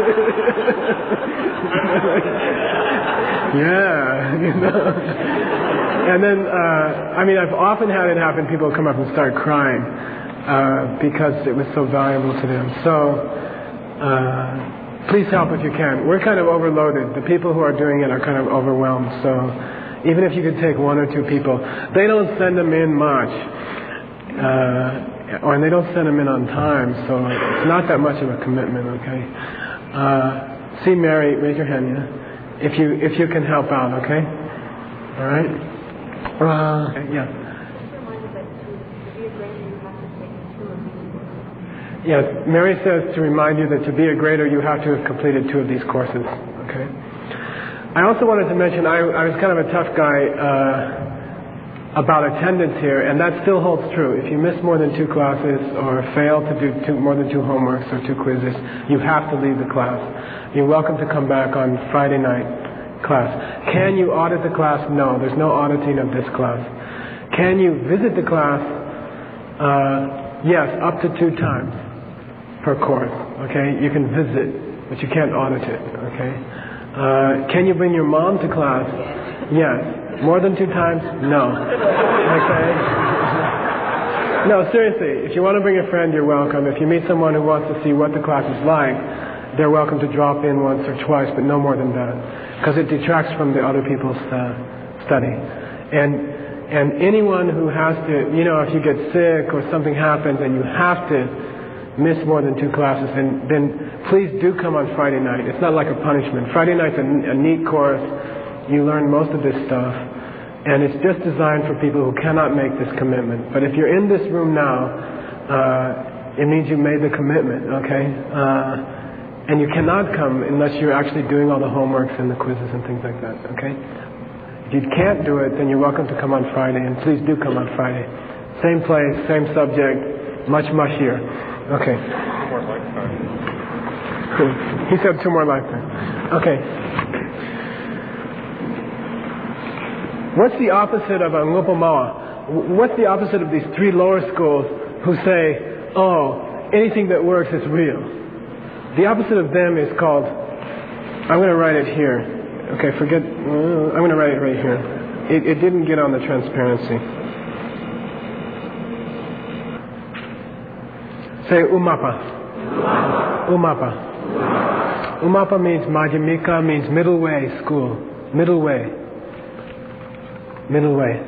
B: yeah, you know. And then, uh, I mean, I've often had it happen, people come up and start crying uh, because it was so valuable to them. So, uh, please help if you can. We're kind of overloaded. The people who are doing it are kind of overwhelmed. So, even if you could take one or two people, they don't send them in much. Uh, or they don't send them in on time, so it's not that much of a commitment, okay? Uh, see Mary, raise your hand, yeah? If you if you can help out, okay? All right? Uh, okay, yeah. Yeah, Mary says to remind you that to be a grader, you have to have completed two of these courses, okay? I also wanted to mention, I, I was kind of a tough guy, uh, about attendance here, and that still holds true. If you miss more than two classes or fail to do two, more than two homeworks or two quizzes, you have to leave the class. You're welcome to come back on Friday night class. Can you audit the class? No, there's no auditing of this class. Can you visit the class? Uh, yes, up to two times per course. Okay, you can visit, but you can't audit it. Okay. Uh, can you bring your mom to class? Yes. More than two times? No. Okay? No, seriously, if you want to bring a friend, you're welcome. If you meet someone who wants to see what the class is like, they're welcome to drop in once or twice, but no more than that. Because it detracts from the other people's uh, study. And and anyone who has to, you know, if you get sick or something happens and you have to miss more than two classes, then, then please do come on Friday night. It's not like a punishment. Friday night's a, a neat course. You learn most of this stuff, and it's just designed for people who cannot make this commitment. But if you're in this room now, uh, it means you made the commitment, okay? Uh, and you cannot come unless you're actually doing all the homeworks and the quizzes and things like that, okay? If you can't do it, then you're welcome to come on Friday, and please do come on Friday. Same place, same subject, much mushier. Okay.
G: Two more lifetimes.
B: He said two more lifetimes. Okay. What's the opposite of a Ngupomawa? What's the opposite of these three lower schools who say, oh, anything that works is real? The opposite of them is called, I'm going to write it here. Okay, forget, uh, I'm going to write it right here. It, it didn't get on the transparency. Say Umapa. Umapa. Umapa means Madhyamika, means middle way school. Middle way. Middle way.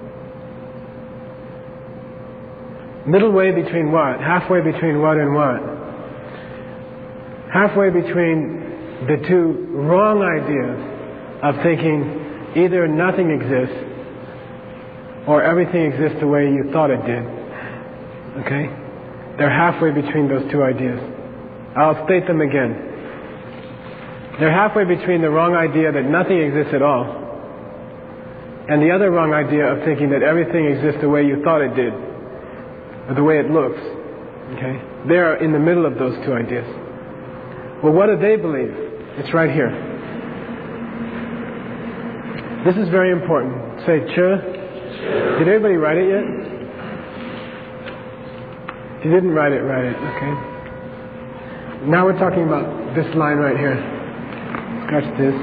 B: Middle way between what? Halfway between what and what? Halfway between the two wrong ideas of thinking either nothing exists or everything exists the way you thought it did. Okay? They're halfway between those two ideas. I'll state them again. They're halfway between the wrong idea that nothing exists at all and the other wrong idea of thinking that everything exists the way you thought it did, or the way it looks. Okay? They're in the middle of those two ideas. Well, what do they believe? It's right here. This is very important. Say Che. Did everybody write it yet? If you didn't write it, write it. Okay? Now we're talking about this line right here. Scratch this.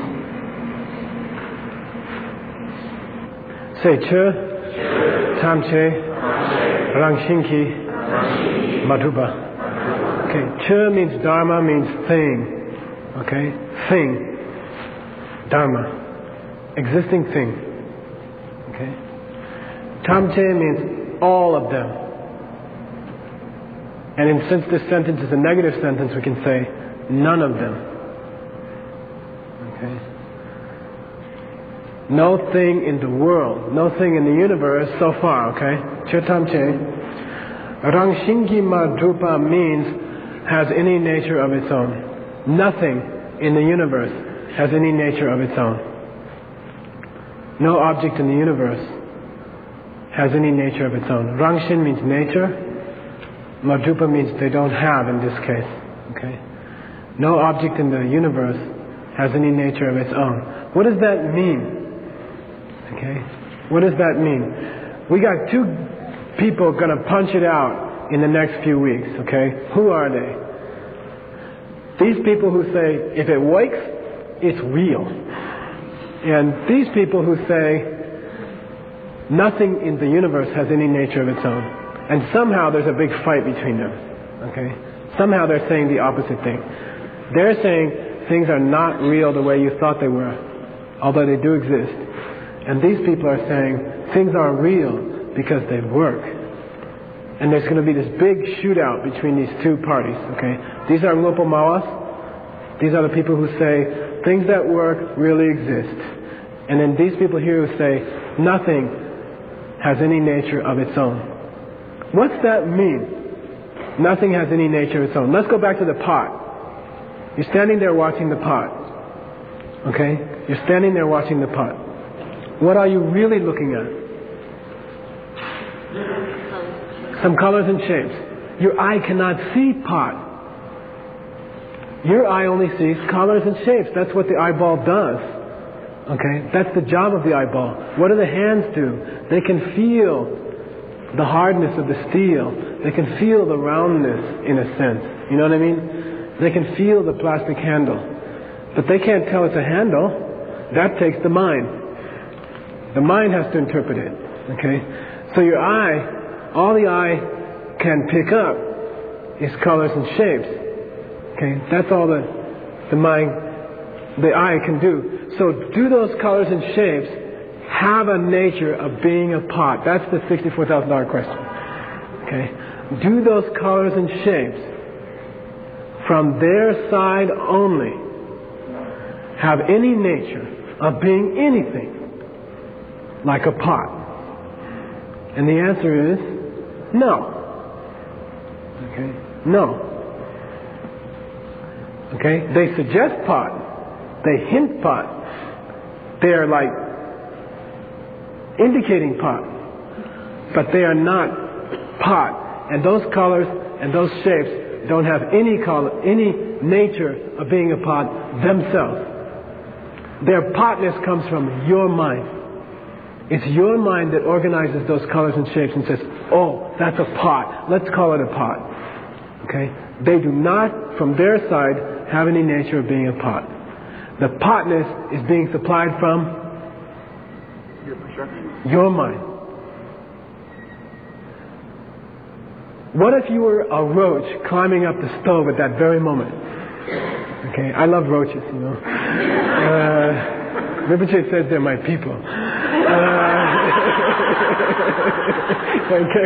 B: Say Che, Tamche, Rangshinki, Madhuba. Okay, Che means Dharma, means thing. Okay, thing. Dharma. Existing thing. Okay. Tamche means all of them. And in, since this sentence is a negative sentence, we can say none of them. Okay. No thing in the world, no thing in the universe so far, okay? Chetamche. Rangshingi Madhupa means has any nature of its own. Nothing in the universe has any nature of its own. No object in the universe has any nature of its own. Rangshin means nature. Madhupa means they don't have in this case, okay? No object in the universe has any nature of its own. What does that mean? Okay, what does that mean? We got two people going to punch it out in the next few weeks, okay? Who are they? These people who say, if it wakes, it's real. And these people who say, nothing in the universe has any nature of its own. And somehow there's a big fight between them, okay? Somehow they're saying the opposite thing. They're saying things are not real the way you thought they were, although they do exist. And these people are saying things are real because they work. And there's going to be this big shootout between these two parties, okay? These are Ngopo Mawas. These are the people who say things that work really exist. And then these people here who say nothing has any nature of its own. What's that mean? Nothing has any nature of its own. Let's go back to the pot. You're standing there watching the pot. Okay? You're standing there watching the pot. What are you really looking at? Some colors and shapes. Your eye cannot see pot. Your eye only sees colors and shapes. That's what the eyeball does. Okay? That's the job of the eyeball. What do the hands do? They can feel the hardness of the steel. They can feel the roundness, in a sense. You know what I mean? They can feel the plastic handle. But they can't tell it's a handle. That takes the mind. The mind has to interpret it. Okay? So your eye, all the eye can pick up is colors and shapes. Okay? That's all the, the mind, the eye can do. So do those colors and shapes have a nature of being a pot? That's the sixty-four thousand dollars question. Okay? Do those colors and shapes from their side only have any nature of being anything like a pot? And the answer is no. Okay? No. Okay? They suggest pot. They hint pot. They are like indicating pot, but they are not pot. And those colors and those shapes don't have any color, any nature of being a pot themselves. Their potness comes from your mind. It's your mind that organizes those colors and shapes and says, oh, that's a pot. Let's call it a pot. Okay? They do not, from their side, have any nature of being a pot. The potness is being supplied from
D: Your perception.
B: your mind. What if you were a roach climbing up the stove at that very moment? Okay, I love roaches, you know. Uh, Rinpoche says they're my people. Uh, okay.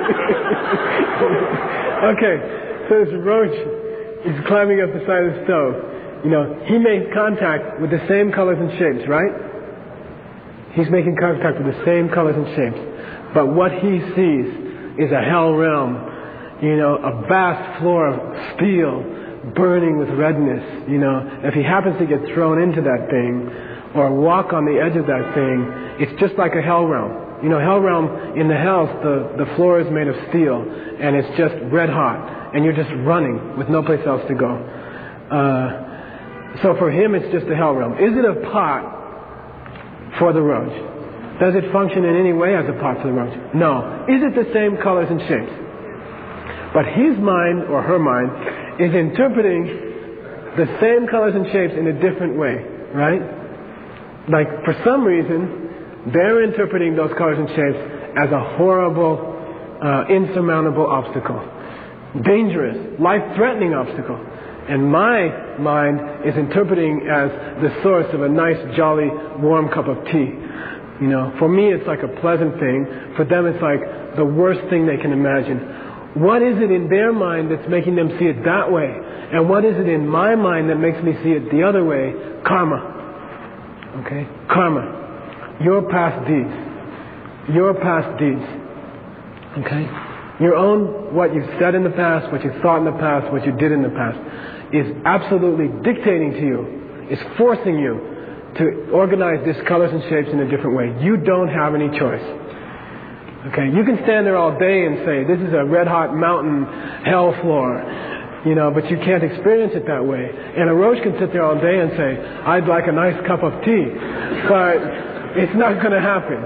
B: Okay, so this roach is climbing up the side of the stove. You know, he makes contact with the same colors and shapes, right? He's making contact with the same colors and shapes. But what he sees is a hell realm. You know, a vast floor of steel burning with redness. You know, if he happens to get thrown into that thing or walk on the edge of that thing, it's just like a hell realm. You know, hell realm, in the hells, the, the floor is made of steel and it's just red hot and you're just running with no place else to go. Uh, so for him, it's just a hell realm. Is it a pot for the roach? Does it function in any way as a pot for the roach? No. Is it the same colors and shapes? But his mind, or her mind, is interpreting the same colors and shapes in a different way, right? Like, for some reason, they're interpreting those colors and shapes as a horrible, uh, insurmountable obstacle. Dangerous, life-threatening obstacle. And my mind is interpreting as the source of a nice, jolly, warm cup of tea. You know, for me it's like a pleasant thing. For them it's like the worst thing they can imagine. What is it in their mind that's making them see it that way? And what is it in my mind that makes me see it the other way? Karma. Okay? Karma. Your past deeds. Your past deeds. Okay? Your own, what you've said in the past, what you thought in the past, what you did in the past, is absolutely dictating to you, is forcing you to organize these colors and shapes in a different way. You don't have any choice. Okay, you can stand there all day and say, this is a red-hot mountain hell floor, you know, but you can't experience it that way. And a roach can sit there all day and say, I'd like a nice cup of tea, but it's not going to happen.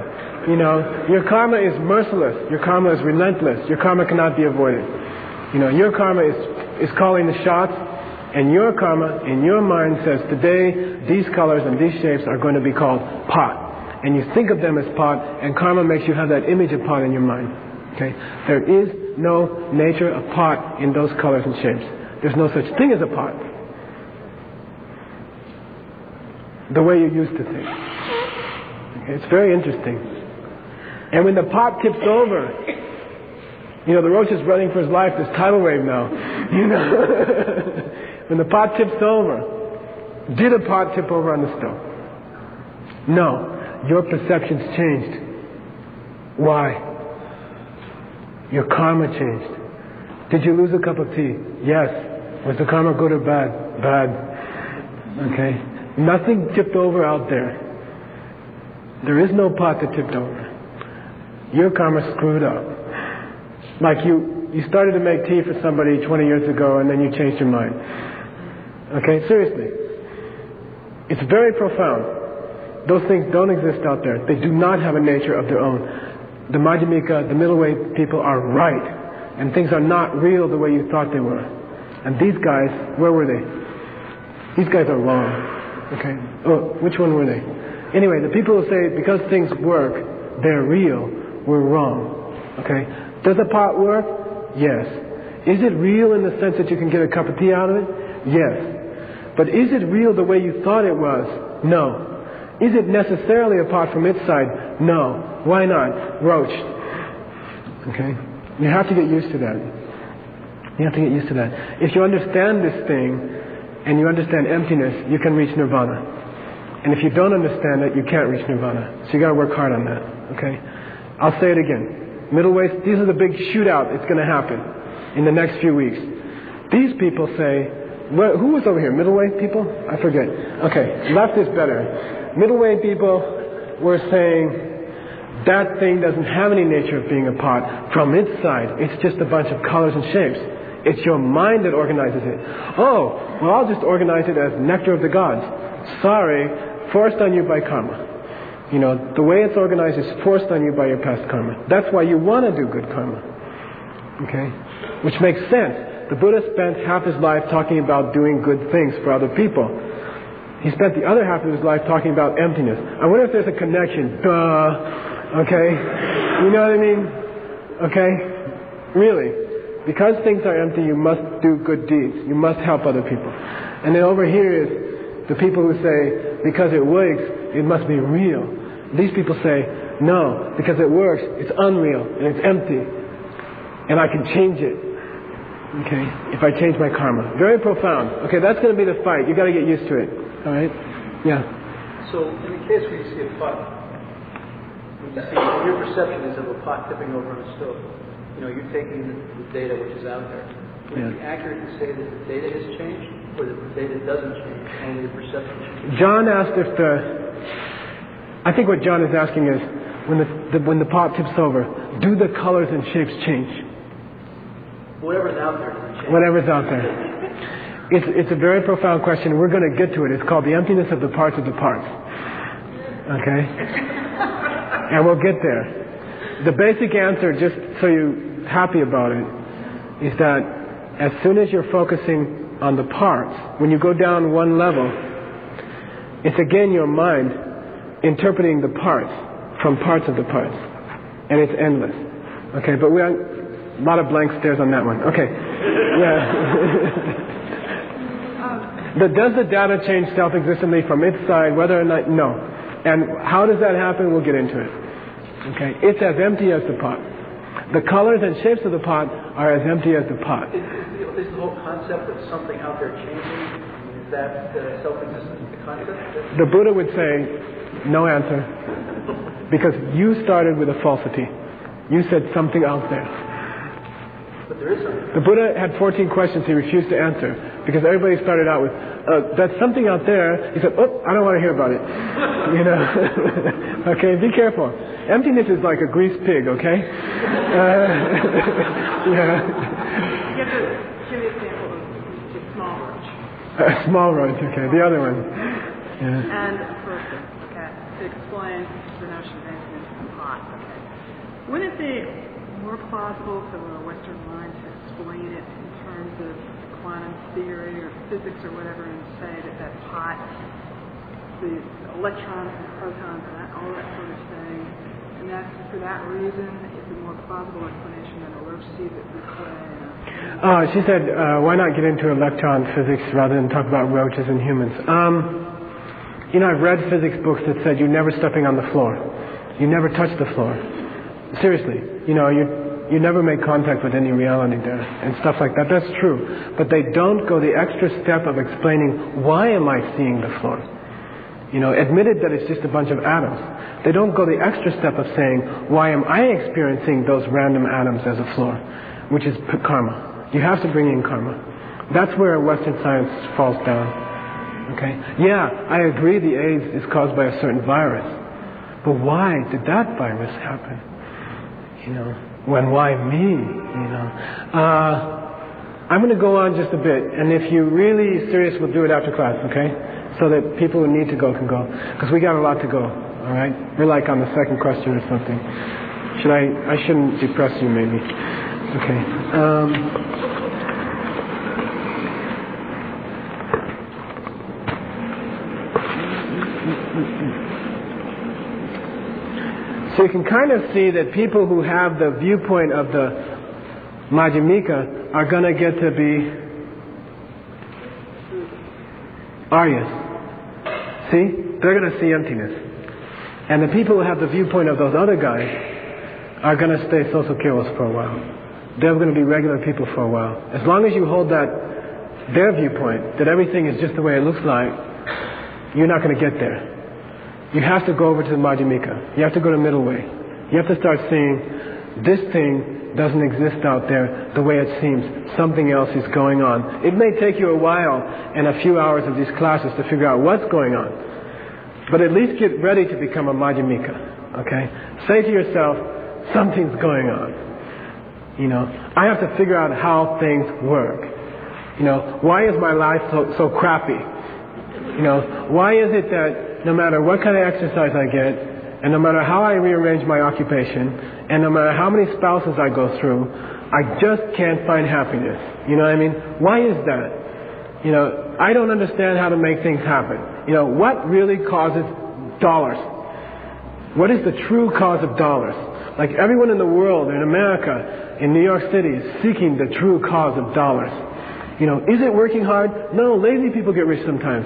B: You know, your karma is merciless. Your karma is relentless. Your karma cannot be avoided. You know, your karma is, is calling the shots, and your karma in your mind says, today these colors and these shapes are going to be called pot. And you think of them as pot, and karma makes you have that image of pot in your mind. Okay? There is no nature of pot in those colors and shapes. There's no such thing as a pot. The way you used to think. Okay? It's very interesting. And when the pot tips over, you know, the roach is running for his life, this tidal wave now. You know, when the pot tips over, did a pot tip over on the stove? No. Your perception's changed. Why? Your karma changed. Did you lose a cup of tea? Yes. Was the karma good or bad? Bad. Okay. Nothing tipped over out there. There is no pot that tipped over. Your karma screwed up. Like you, you started to make tea for somebody twenty years ago and then you changed your mind. Okay, seriously. It's very profound. Those things don't exist out there. They do not have a nature of their own. The Madhyamika, the middle way people are right. And things are not real the way you thought they were. And these guys, where were they? These guys are wrong. Okay. Oh, which one were they? Anyway, the people who say because things work, they're real, were wrong. Okay? Does a pot work? Yes. Is it real in the sense that you can get a cup of tea out of it? Yes. But is it real the way you thought it was? No. Is it necessarily a pot from its side? No. Why not? Roach. Okay? You have to get used to that. You have to get used to that. If you understand this thing and you understand emptiness, you can reach nirvana. And if you don't understand it, you can't reach nirvana. So you got to work hard on that. Okay? I'll say it again. Middle ways, these are the big shootout that's going to happen in the next few weeks. These people say, well, who was over here? Middle way people? I forget. Okay, left is better. Middle way people were saying that thing doesn't have any nature of being a pot. From its side, it's just a bunch of colors and shapes. It's your mind that organizes it. Oh, well, I'll just organize it as nectar of the gods. Sorry, forced on you by karma. You know, the way it's organized is forced on you by your past karma. That's why you want to do good karma. Okay? Which makes sense. The Buddha spent half his life talking about doing good things for other people. He spent the other half of his life talking about emptiness. I wonder if there's a connection. Duh. Okay? You know what I mean? Okay? Really. Because things are empty, you must do good deeds. You must help other people. And then over here is the people who say, because it works, it must be real. These people say, no, because it works, it's unreal, and it's empty. And I can change it. Okay? If I change my karma. Very profound. Okay, that's going to be the fight. You've got to get used to it. Alright? Yeah.
D: So, in the case where you see a pot, when you see, your perception is of a pot tipping over on a stove. You know, you're taking the, the data which is out there. Would
B: Yeah.
D: it be accurate to say that the data has changed, or that the data doesn't change, only the perception changes?
B: John asked if the... I think what John is asking is, when the, the when the pot tips over, do the colors and shapes change?
D: Whatever's out there doesn't change.
B: Whatever's out there. It's, it's a very profound question. We're going to get to it. It's called the emptiness of the parts of the parts. Okay? And we'll get there. The basic answer, just so you're happy about it, is that as soon as you're focusing on the parts, when you go down one level, it's again your mind interpreting the parts from parts of the parts. And it's endless. Okay, but we are a lot of blank stares on that one. Okay. Yeah. But does the data change self-existently from its side, whether or not? No. And how does that happen? We'll get into it. Okay. It's as empty as the pot. The colors and shapes of the pot are as empty as the pot.
D: Is, is, is the whole concept of something out there changing, is that uh, self-existent, the concept?
B: The Buddha would say, no answer. Because you started with a falsity. You said something out there.
D: But there is something.
B: The Buddha had fourteen questions he refused to answer. Because everybody started out with, uh, that's something out there. He said, oh, I don't want to hear about it. You know? Okay, be careful. Emptiness is like a greased pig, okay? Uh, yeah.
E: Give the, give the example of the small roach.
B: A small roach, okay. The other one. Yeah.
E: And a person, okay. to explain the notion of emptiness in the pot. Okay. Wouldn't it be more plausible for a Western mind to explain it in terms of quantum theory or physics or whatever, and say that that pot, the electrons and protons and that, all that sort of thing, and that's for that reason it's a more plausible explanation than a Roche sees it this way?
B: Oh, she said, uh, why not get into electron physics rather than talk about roaches and humans? Um, you know, I've read physics books that said you're never stepping on the floor. You never touch the floor. Seriously. You know, you you never make contact with any reality there and stuff like that. That's true. But they don't go the extra step of explaining, why am I seeing the floor? You know, admitted that it's just a bunch of atoms. They don't go the extra step of saying, why am I experiencing those random atoms as a floor? Which is p- karma. You have to bring in karma. That's where Western science falls down. Okay? Yeah, I agree the AIDS is caused by a certain virus. But why did that virus happen? You know, when why me? You know. Uh, I'm going to go on just a bit, and if you're really serious, we'll do it after class, okay? So that people who need to go can go. Because we got a lot to go, all right? We're like on the second question or something. Should I, I shouldn't depress you maybe. Okay. Um, so you can kind of see that people who have the viewpoint of the Madhyamika are going to get to be Aryas. See? They're going to see emptiness. And the people who have the viewpoint of those other guys are going to stay social kills for a while. They're going to be regular people for a while. As long as you hold that, their viewpoint, that everything is just the way it looks like, you're not going to get there. You have to go over to the Madhyamika. You have to go to middle way. You have to start seeing this thing doesn't exist out there the way it seems. Something else is going on. It may take you a while and a few hours of these classes to figure out what's going on. But at least get ready to become a Madhyamika. Okay? Say to yourself, something's going on. You know, I have to figure out how things work. You know, why is my life so, so crappy? You know, why is it that no matter what kind of exercise I get, and no matter how I rearrange my occupation, and no matter how many spouses I go through, I just can't find happiness? You know what I mean? Why is that? You know, I don't understand how to make things happen. You know, what really causes dollars? What is the true cause of dollars? Like everyone in the world, in America, in New York City, is seeking the true cause of dollars. You know, is it working hard? No, lazy people get rich sometimes.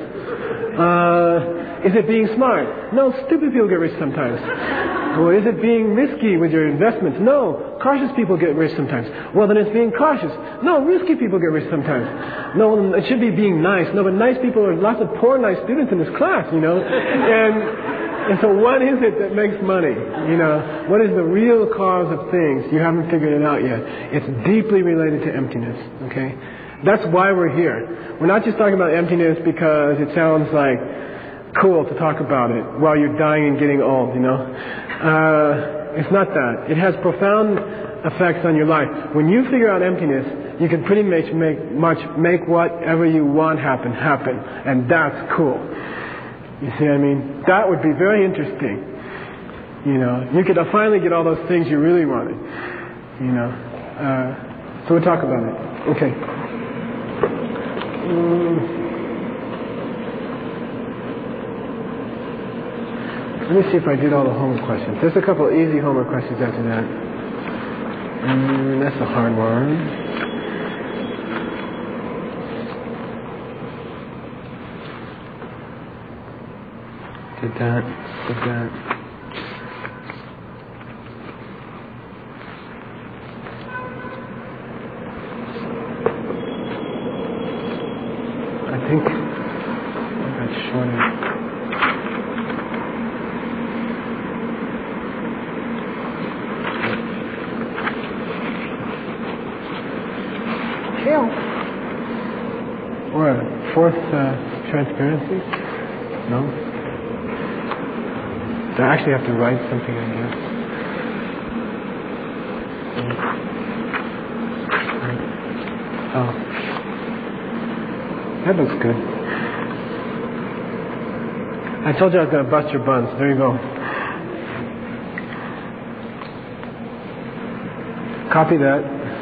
B: Uh, is it being smart? No, stupid people get rich sometimes. Well, is it being risky with your investments? No, cautious people get rich sometimes. Well, then it's being cautious. No, risky people get rich sometimes. No, it should be being nice. No, but nice people are lots of poor, nice students in this class, you know. And... And so what is it that makes money? You know, what is the real cause of things? You haven't figured it out yet. It's deeply related to emptiness, okay? That's why we're here. We're not just talking about emptiness because it sounds like cool to talk about it while you're dying and getting old, you know? Uh, it's not that. It has profound effects on your life. When you figure out emptiness, you can pretty much make, much make whatever you want happen, happen. And that's cool. You see what I mean? That would be very interesting. You know, you could finally get all those things you really wanted. You know, uh, so we'll talk about it. Okay. Mm. Let me see if I did all the homework questions. There's a couple of easy homework questions after that. Mm, that's a hard one. Did that, did that. I think I got shorted. Hell. What? Fourth uh, transparency? No? I actually have to write something, I guess. Oh. That looks good. I told you I was going to bust your buns. There you go. Copy that.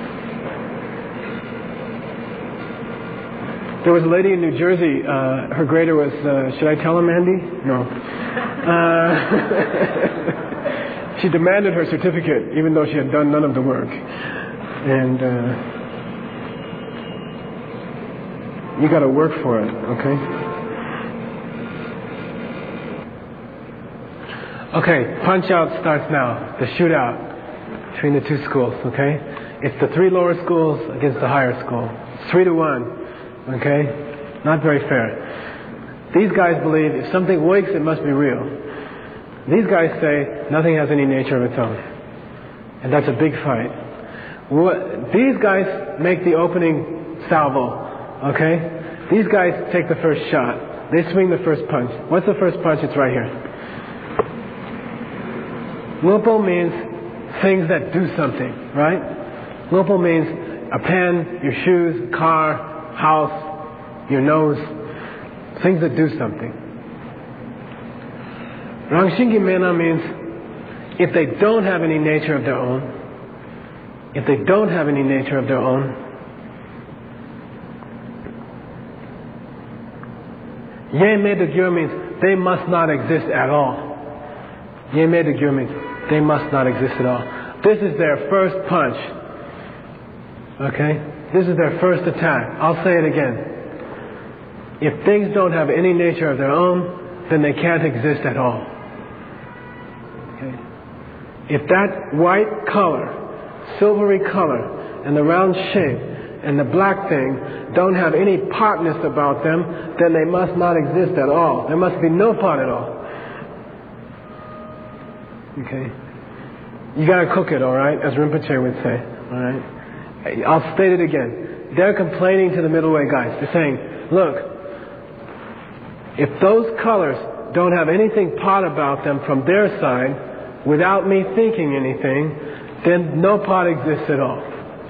B: There was a lady in New Jersey, uh, her grader was, uh, should I tell him, Andy? No. Uh, she demanded her certificate, even though she had done none of the work. And uh, you got to work for it, okay? Okay, punch out starts now, the shootout between the two schools, okay? It's the three lower schools against the higher school. It's three to one. Okay? Not very fair. These guys believe if something wakes, it must be real. These guys say nothing has any nature of its own. And that's a big fight. What, these guys make the opening salvo. Okay? These guys take the first shot. They swing the first punch. What's the first punch? It's right here. Lupo means things that do something, right? Lupo means a pen, your shoes, car, house, your nose, things that do something. Rangshingi Mena means if they don't have any nature of their own, if they don't have any nature of their own, Ye Me De Gyo means they must not exist at all. Ye Me De Gyo means they must not exist at all. This is their first punch. Okay? This is their first attack. I'll say it again. If things don't have any nature of their own, then they can't exist at all. Okay? If that white color, silvery color, and the round shape, and the black thing don't have any partness about them, then they must not exist at all. There must be no part at all. Okay? You gotta cook it, alright? As Rinpoche would say. Alright? I'll state it again. They're complaining to the middle way guys. They're saying, look, if those colors don't have anything pot about them from their side, without me thinking anything, then no pot exists at all.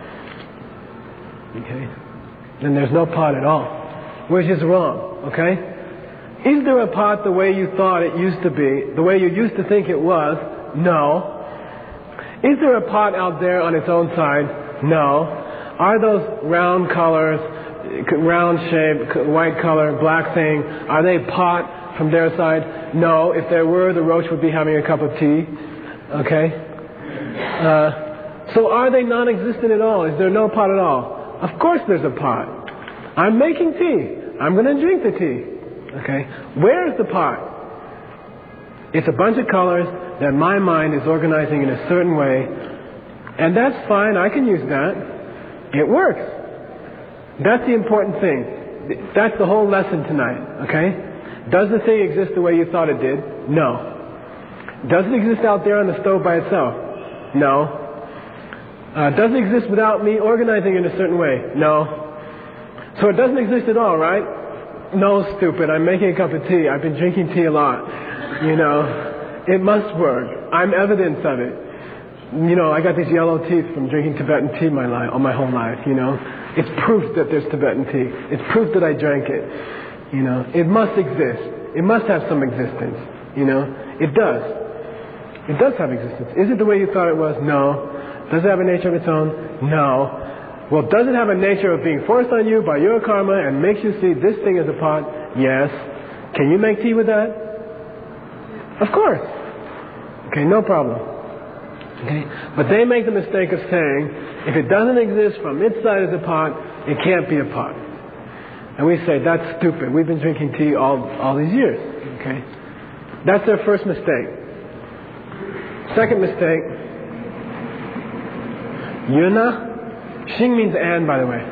B: Okay? Then there's no pot at all. Which is wrong, okay? Is there a pot the way you thought it used to be, the way you used to think it was? No. Is there a pot out there on its own side? No. Are those round colors, round shape, white color, black thing, are they pot from their side? No. If there were, the roach would be having a cup of tea. Okay? Uh, so are they non-existent at all? Is there no pot at all? Of course there's a pot. I'm making tea. I'm going to drink the tea. Okay? Where is the pot? It's a bunch of colors that my mind is organizing in a certain way. And that's fine. I can use that. It works. That's the important thing. That's the whole lesson tonight. Okay? Does the thing exist the way you thought it did? No. Does it exist out there on the stove by itself? No. Uh, does it exist without me organizing in a certain way? No. So it doesn't exist at all, right? No, stupid. I'm making a cup of tea. I've been drinking tea a lot. You know, it must work. I'm evidence of it. You know, I got these yellow teeth from drinking Tibetan tea my life, all my whole life, you know. It's proof that there's Tibetan tea. It's proof that I drank it. You know, it must exist. It must have some existence. You know, it does. It does have existence. Is it the way you thought it was? No. Does it have a nature of its own? No. Well, does it have a nature of being forced on you by your karma and makes you see this thing as a pot? Yes. Can you make tea with that? Of course. Okay, no problem. Okay? But they make the mistake of saying, if it doesn't exist from its side as a pot, it can't be a pot. And we say, that's stupid. We've been drinking tea all, all these years. Okay? That's their first mistake. Second mistake, Yuna. Xing means and, by the way.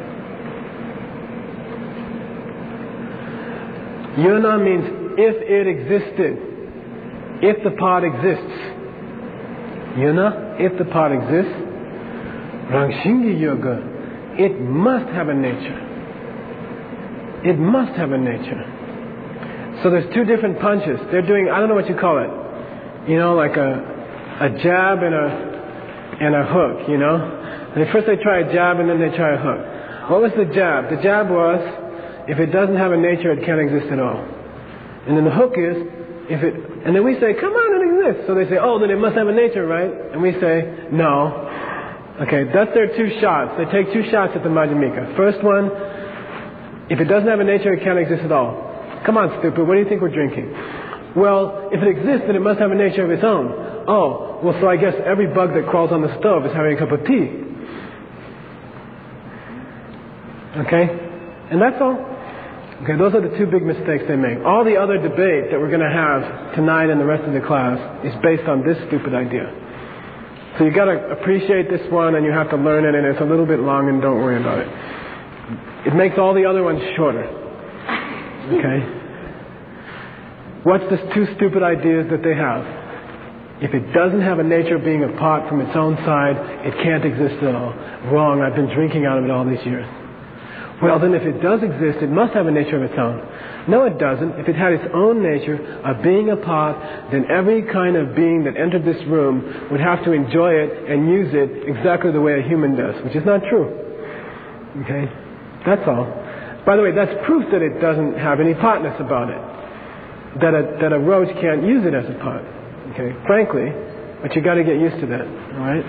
B: Yuna means if it existed. If the pot exists. Yuna, if the pot exists. Rangshingi Yoga, it must have a nature. It must have a nature. So there's two different punches. They're doing, I don't know what you call it. You know, like a a jab and a and a hook, you know? And first they try a jab and then they try a hook. What was the jab? The jab was, if it doesn't have a nature, it can't exist at all. And then the hook is, if it, and then we say, come on, it exists. So they say, oh, then it must have a nature, right? And we say, no. Okay, that's their two shots. They take two shots at the Madhyamika. First one, if it doesn't have a nature, it can't exist at all. Come on, stupid, what do you think we're drinking? Well, if it exists, then it must have a nature of its own. Oh, well, so I guess every bug that crawls on the stove is having a cup of tea. Okay? And that's all. Okay, those are the two big mistakes they make. All the other debate that we're going to have tonight and the rest of the class is based on this stupid idea. So you got to appreciate this one, and you have to learn it, and it's a little bit long, and don't worry about it. It makes all the other ones shorter. Okay? What's the two stupid ideas that they have? If it doesn't have a nature of being apart from its own side, it can't exist at all. Wrong, I've been drinking out of it all these years. Well, then if it does exist, it must have a nature of its own. No, it doesn't. If it had its own nature of being apart, then every kind of being that entered this room would have to enjoy it and use it exactly the way a human does, which is not true. Okay? That's all. By the way, that's proof that it doesn't have any partness about it. That a, that a roach can't use it as a part. Okay? Frankly, but you got to get used to that. All right?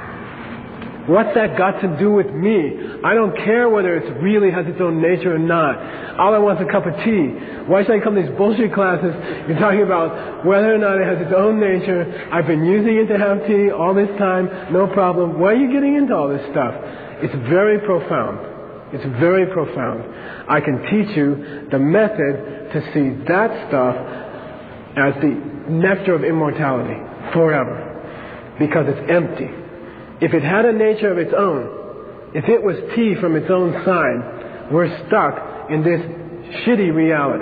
B: What's that got to do with me? I don't care whether it really has its own nature or not. All I want is a cup of tea. Why should I come to these bullshit classes? You're talking about whether or not it has its own nature. I've been using it to have tea all this time. No problem. Why are you getting into all this stuff? It's very profound. It's very profound. I can teach you the method to see that stuff as the nectar of immortality forever. Because it's empty. If it had a nature of its own, if it was tea from its own side, we're stuck in this shitty reality.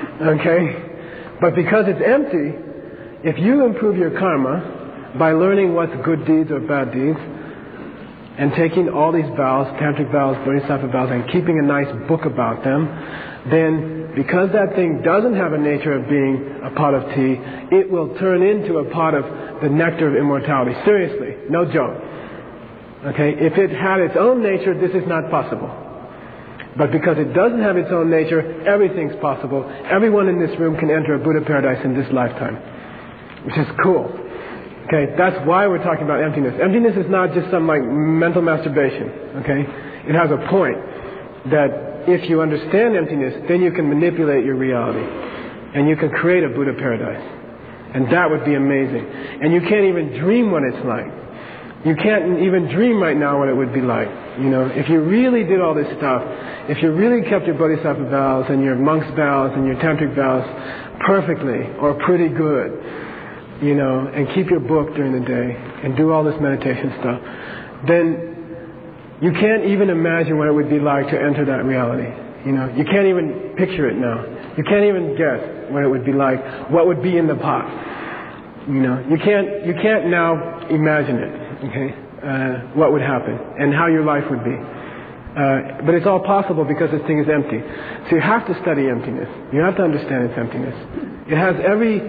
B: Okay? But because it's empty, if you improve your karma by learning what's good deeds or bad deeds, and taking all these vows, tantric vows, bodhisattva vows, and keeping a nice book about them, then because that thing doesn't have a nature of being a pot of tea, it will turn into a pot of the nectar of immortality. Seriously, no joke. Okay, if it had its own nature, this is not possible. But because it doesn't have its own nature, everything's possible. Everyone in this room can enter a Buddha paradise in this lifetime, which is cool. Okay, that's why we're talking about emptiness. Emptiness is not just some like mental masturbation. Okay, it has a point that if you understand emptiness, then you can manipulate your reality, and you can create a Buddha paradise, and that would be amazing. And you can't even dream what it's like. You can't even dream right now what it would be like. You know, if you really did all this stuff, if you really kept your bodhisattva vows and your monk's vows and your tantric vows perfectly or pretty good, you know, and keep your book during the day and do all this meditation stuff, then you can't even imagine what it would be like to enter that reality. You know, you can't even picture it now. You can't even guess what it would be like, what would be in the pot. You know, you can't, you can't now imagine it. Okay, uh, what would happen and how your life would be. Uh, but it's all possible because this thing is empty. So you have to study emptiness. You have to understand its emptiness. It has every...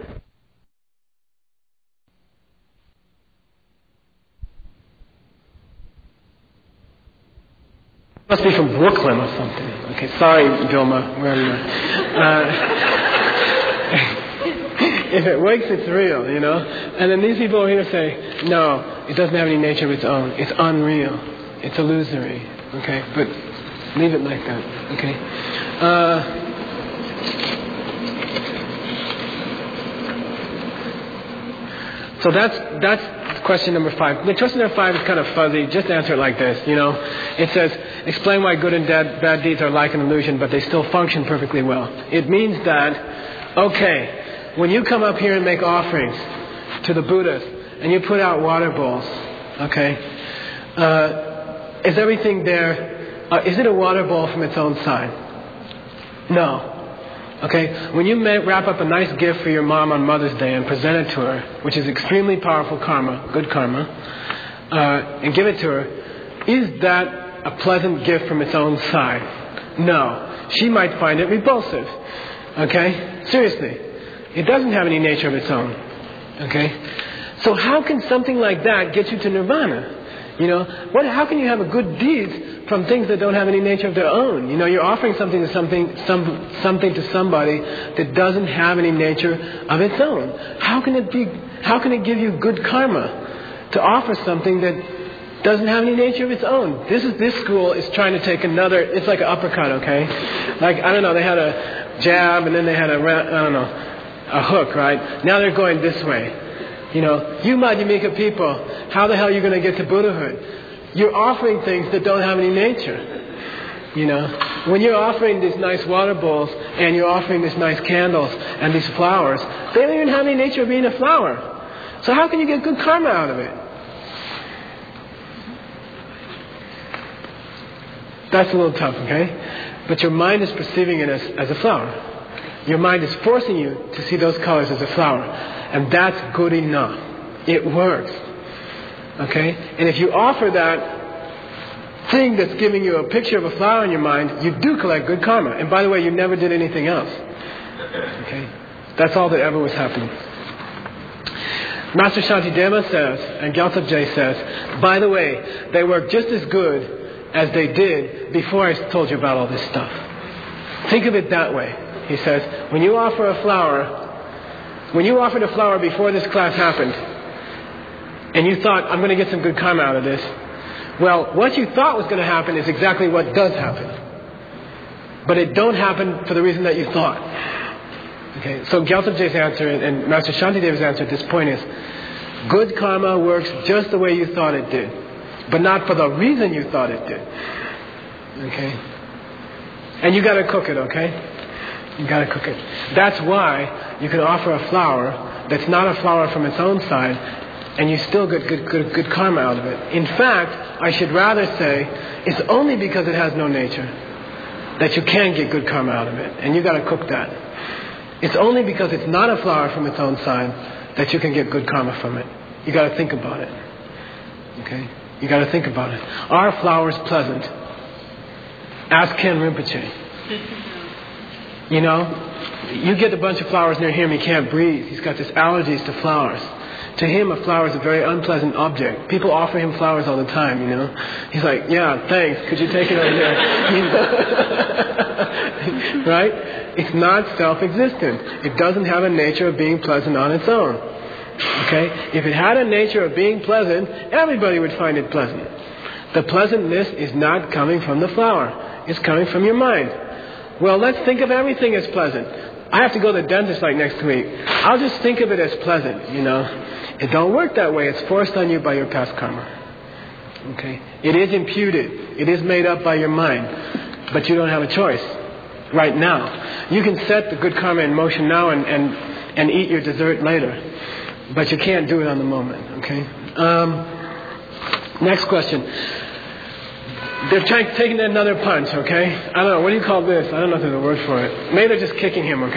B: Must be from Brooklyn or something. Okay, sorry, Vilma, wherever you are. Uh, if it wakes, it's real, you know. And then these people over here say, no, it doesn't have any nature of its own. It's unreal. It's illusory. Okay, but leave it like that. Okay. Uh, so that's that's question number five. The question number five is kind of fuzzy. Just answer it like this. You know, it says, explain why good and bad, bad deeds are like an illusion, but they still function perfectly well. It means that, okay, when you come up here and make offerings to the Buddhas, and you put out water bowls, okay, uh, is everything there, uh, is it a water bowl from its own side? No. Okay, when you may wrap up a nice gift for your mom on Mother's Day and present it to her, which is extremely powerful karma, good karma, uh, and give it to her, is that a pleasant gift from its own side? No. She might find it repulsive. Okay? Seriously. It doesn't have any nature of its own. Okay? So how can something like that get you to nirvana? You know, what? How can you have a good deed from things that don't have any nature of their own. You know, you're offering something to something, some, something to somebody that doesn't have any nature of its own. How can it be? How can it give you good karma to offer something that doesn't have any nature of its own? This is this school is trying to take another. It's like an uppercut, okay? Like I don't know. They had a jab and then they had a I don't know a hook, right? Now they're going this way. You know, you Madhyamika people, how the hell are you going to get to Buddhahood? You're offering things that don't have any nature. You know, when you're offering these nice water bowls and you're offering these nice candles and these flowers, they don't even have any nature of being a flower. So how can you get good karma out of it? That's a little tough, okay? But your mind is perceiving it as, as a flower. Your mind is forcing you to see those colors as a flower. And that's good enough. It works. Okay? And if you offer that thing that's giving you a picture of a flower in your mind, you do collect good karma. And by the way, you never did anything else. Okay? That's all that ever was happening. Master Shantideva says, and Gyaltsab Je says, by the way, they work just as good as they did before I told you about all this stuff. Think of it that way. He says, when you offer a flower, when you offered a flower before this class happened, and you thought, I'm going to get some good karma out of this, well, what you thought was going to happen is exactly what does happen. But it don't happen for the reason that you thought. Okay, so Gyaltsab Je's answer and Master Shantideva's answer at this point is, good karma works just the way you thought it did, but not for the reason you thought it did. Okay? And you got to cook it, okay? You got to cook it. That's why you can offer a flower that's not a flower from its own side, and you still get good, good, good karma out of it. In fact, I should rather say, it's only because it has no nature that you can get good karma out of it, and you got to cook that. It's only because it's not a flower from its own side that you can get good karma from it. You got to think about it. Okay? You got to think about it. Are flowers pleasant? Ask Ken Rinpoche. You know, you get a bunch of flowers near him, he can't breathe. He's got this allergies to flowers. To him, a flower is a very unpleasant object. People offer him flowers all the time, you know. He's like, yeah, thanks. Could you take it over there? You know? Right? It's not self-existent. It doesn't have a nature of being pleasant on its own. Okay? If it had a nature of being pleasant, everybody would find it pleasant. The pleasantness is not coming from the flower. It's coming from your mind. Well, let's think of everything as pleasant. I have to go to the dentist like next week. I'll just think of it as pleasant, you know. It don't work that way. It's forced on you by your past karma. Okay? It is imputed. It is made up by your mind. But you don't have a choice right now. You can set the good karma in motion now and, and, and eat your dessert later. But you can't do it on the moment. Okay? Um, next question. They're trying, taking another punch, okay? I don't know, what do you call this? I don't know if there's a word for it. Maybe they're just kicking him,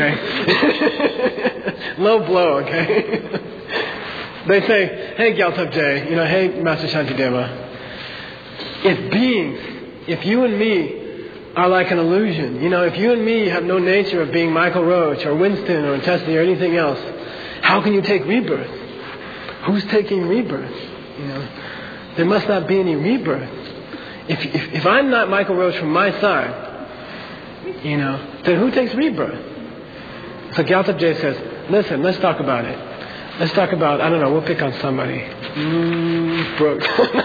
B: okay? Low blow, okay? They say, hey Gyaltsab Je, you know, hey Master Shantideva, if beings, if you and me are like an illusion, you know, if you and me have no nature of being Michael Roach or Winston or Tessie or anything else, how can you take rebirth? Who's taking rebirth? You know, there must not be any rebirth. If, if if I'm not Michael Roach from my side, you know, then who takes rebirth? So Gyaltsab Je says, listen, let's talk about it. Let's talk about, I don't know, we'll pick on somebody. Mm, Brooks.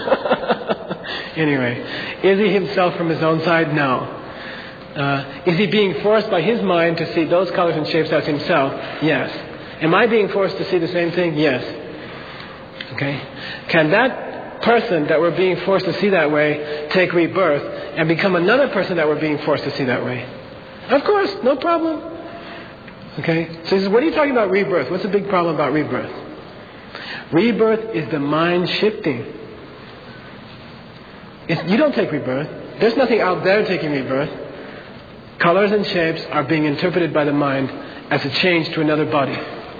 B: Anyway, is he himself from his own side? No. Uh, is he being forced by his mind to see those colors and shapes as himself? Yes. Am I being forced to see the same thing? Yes. Okay. Can that person that we're being forced to see that way take rebirth and become another person that we're being forced to see that way? Of course, no problem. Okay? So he says, what are you talking about rebirth? What's the big problem about rebirth? Rebirth is the mind shifting. It's, you don't take rebirth. There's nothing out there taking rebirth. Colors and shapes are being interpreted by the mind as a change to another body.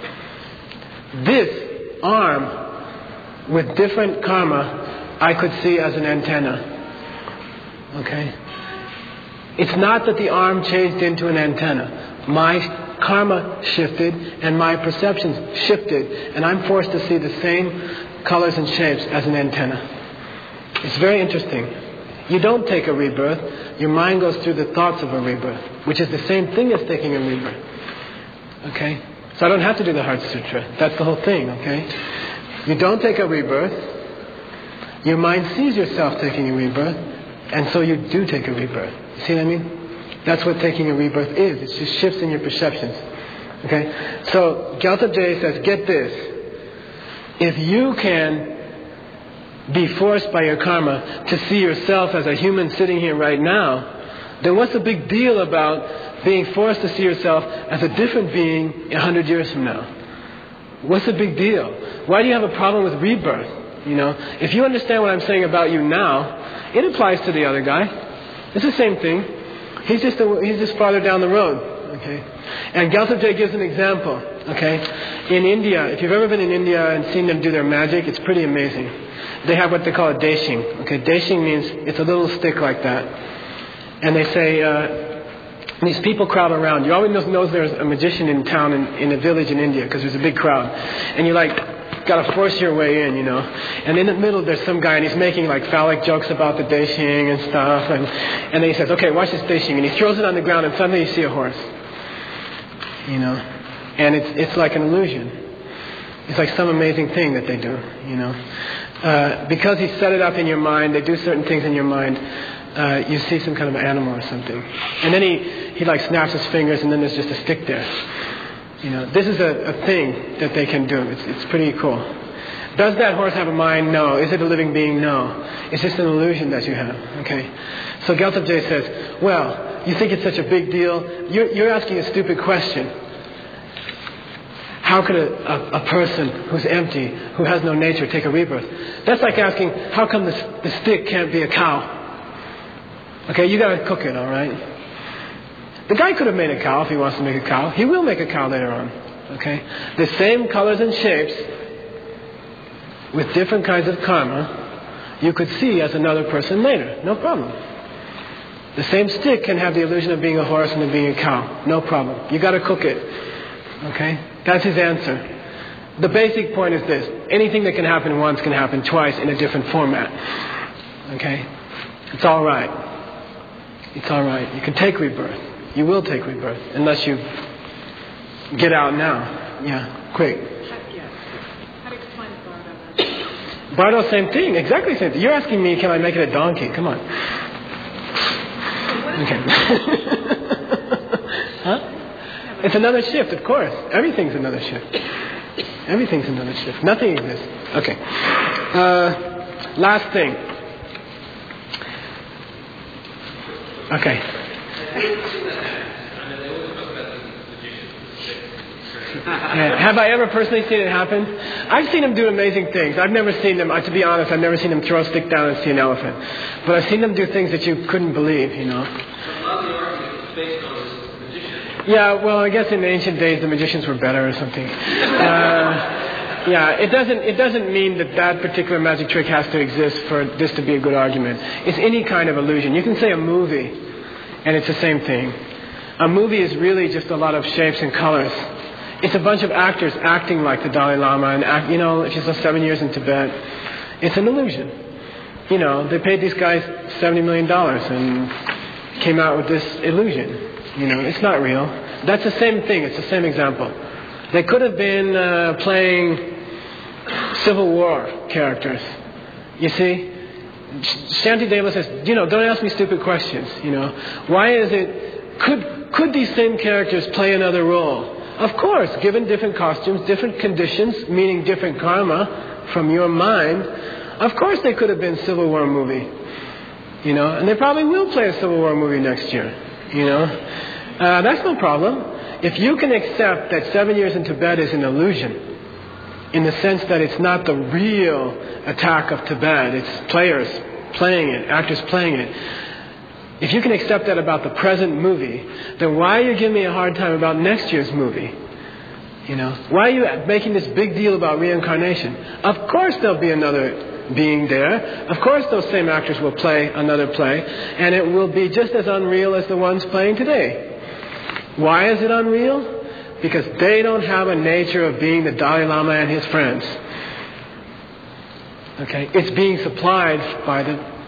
B: This arm with different karma, I could see as an antenna. Okay? It's not that the arm changed into an antenna. My karma shifted and my perceptions shifted, and I'm forced to see the same colors and shapes as an antenna. It's very interesting. You don't take a rebirth. Your mind goes through the thoughts of a rebirth, which is the same thing as taking a rebirth. Okay? So I don't have to do the Heart Sutra. That's the whole thing, okay? You don't take a rebirth. Your mind sees yourself taking a rebirth, and so you do take a rebirth. You see what I mean? That's what taking a rebirth is. It's just shifts in your perceptions. Okay? So Gyaltsab Je says, get this. If you can be forced by your karma to see yourself as a human sitting here right now, then what's the big deal about being forced to see yourself as a different being a hundred years from now? What's the big deal? Why do you have a problem with rebirth? You know, if you understand what I'm saying about you now, it applies to the other guy. It's the same thing. He's just a, he's just farther down the road. Okay, and Gyaltsab Je gives an example. Okay, in India, if you've ever been in India and seen them do their magic, it's pretty amazing. They have what they call a deshing. Okay, deshing means it's a little stick like that, and they say uh, these people crowd around. You always know there's a magician in town in, in a village in India because there's a big crowd, and you like. Got to force your way in, you know. And in the middle, there's some guy, and he's making like phallic jokes about the deshing and stuff. And, and then he says, "Okay, watch this deshing," and he throws it on the ground, and suddenly you see a horse. You know, and it's it's like an illusion. It's like some amazing thing that they do, you know. Uh, because he set it up in your mind, they do certain things in your mind. Uh, you see some kind of animal or something, and then he he like snaps his fingers, and then there's just a stick there. You know, this is a, a thing that they can do. It's, it's pretty cool. Does that horse have a mind? No. Is it a living being? No. It's just an illusion that you have. Okay. So Gyaltsab Je says, well, you think it's such a big deal? You're, you're asking a stupid question. How could a, a, a person who's empty, who has no nature, take a rebirth? That's like asking, how come the, the stick can't be a cow? Okay, you got to cook it, all right? The guy could have made a cow if he wants to make a cow. He will make a cow later on. Okay? The same colors and shapes with different kinds of karma you could see as another person later. No problem. The same stick can have the illusion of being a horse and of being a cow. No problem. You got to cook it. Okay? That's his answer. The basic point is this. Anything that can happen once can happen twice in a different format. Okay? It's all right. It's all right. You can take rebirth. You will take rebirth unless you get out now. Yeah, quick.
E: How to explain Bardo?
B: Bardo, same thing. Exactly same thing. You're asking me, can I make it a donkey? Come on. Okay. Huh? It's another shift, of course. Everything's another shift. Everything's another shift. Nothing exists. Okay. Uh, last thing. Okay. Yeah. Have I ever personally seen it happen? I've seen them do amazing things. I've never seen them, uh, to be honest, I've never seen them throw a stick down and see an elephant. But I've seen them do things that you couldn't believe, you know. Yeah, well, I guess in ancient days the magicians were better or something. Uh, yeah, it doesn't it doesn't mean that that particular magic trick has to exist for this to be a good argument. It's any kind of illusion. You can say a movie, and it's the same thing. A movie is really just a lot of shapes and colors. It's a bunch of actors acting like the Dalai Lama, and act, you know, if you saw seven years in Tibet, it's an illusion. You know, they paid these guys seventy million dollars and came out with this illusion. You know, it's not real. That's the same thing. It's the same example. They could have been uh, playing Civil War characters. You see? Shantideva says, you know, don't ask me stupid questions. You know, why is it, could, could these same characters play another role? Of course, given different costumes, different conditions, meaning different karma from your mind, of course they could have been Civil War movie. You know, and they probably will play a Civil War movie next year. You know, uh, that's no problem. If you can accept that seven years in Tibet is an illusion, in the sense that it's not the real attack of Tibet, it's players playing it, actors playing it. If you can accept that about the present movie, then why are you giving me a hard time about next year's movie? You know, why are you making this big deal about reincarnation? Of course there'll be another being there. Of course those same actors will play another play, and it will be just as unreal as the ones playing today. Why is it unreal? Because they don't have a nature of being the Dalai Lama and his friends. Okay? It's being supplied by the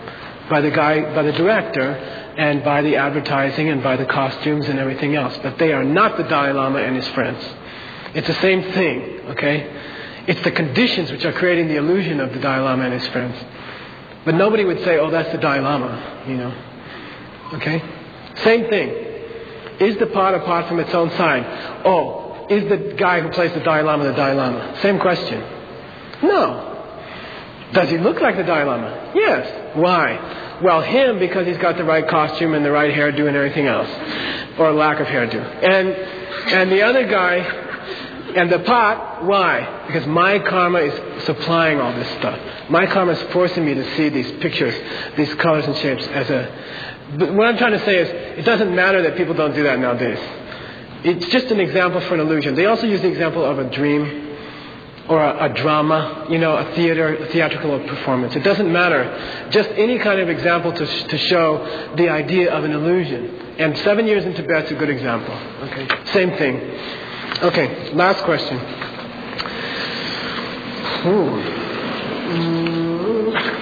B: by the guy, by the director, and by the advertising and by the costumes and everything else. But they are not the Dalai Lama and his friends. It's the same thing, okay? It's the conditions which are creating the illusion of the Dalai Lama and his friends. But nobody would say, oh, that's the Dalai Lama, you know. Okay? Same thing. Is the pot a pot from its own side? Oh, is the guy who plays the Dalai Lama the Dalai Lama? Same question. No. Does he look like the Dalai Lama? Yes. Why? Well, him because he's got the right costume and the right hairdo and everything else. Or lack of hairdo. And and the other guy, and the pot, why? Because my karma is supplying all this stuff. My karma is forcing me to see these pictures, these colors and shapes as a... But what I'm trying to say is, it doesn't matter that people don't do that nowadays. It's just an example for an illusion. They also use the example of a dream or a, a drama, you know, a theater, a theatrical performance. It doesn't matter. Just any kind of example to to show the idea of an illusion. And seven years in Tibet's a good example. Okay, same thing. Okay, last question. Ooh. Mm.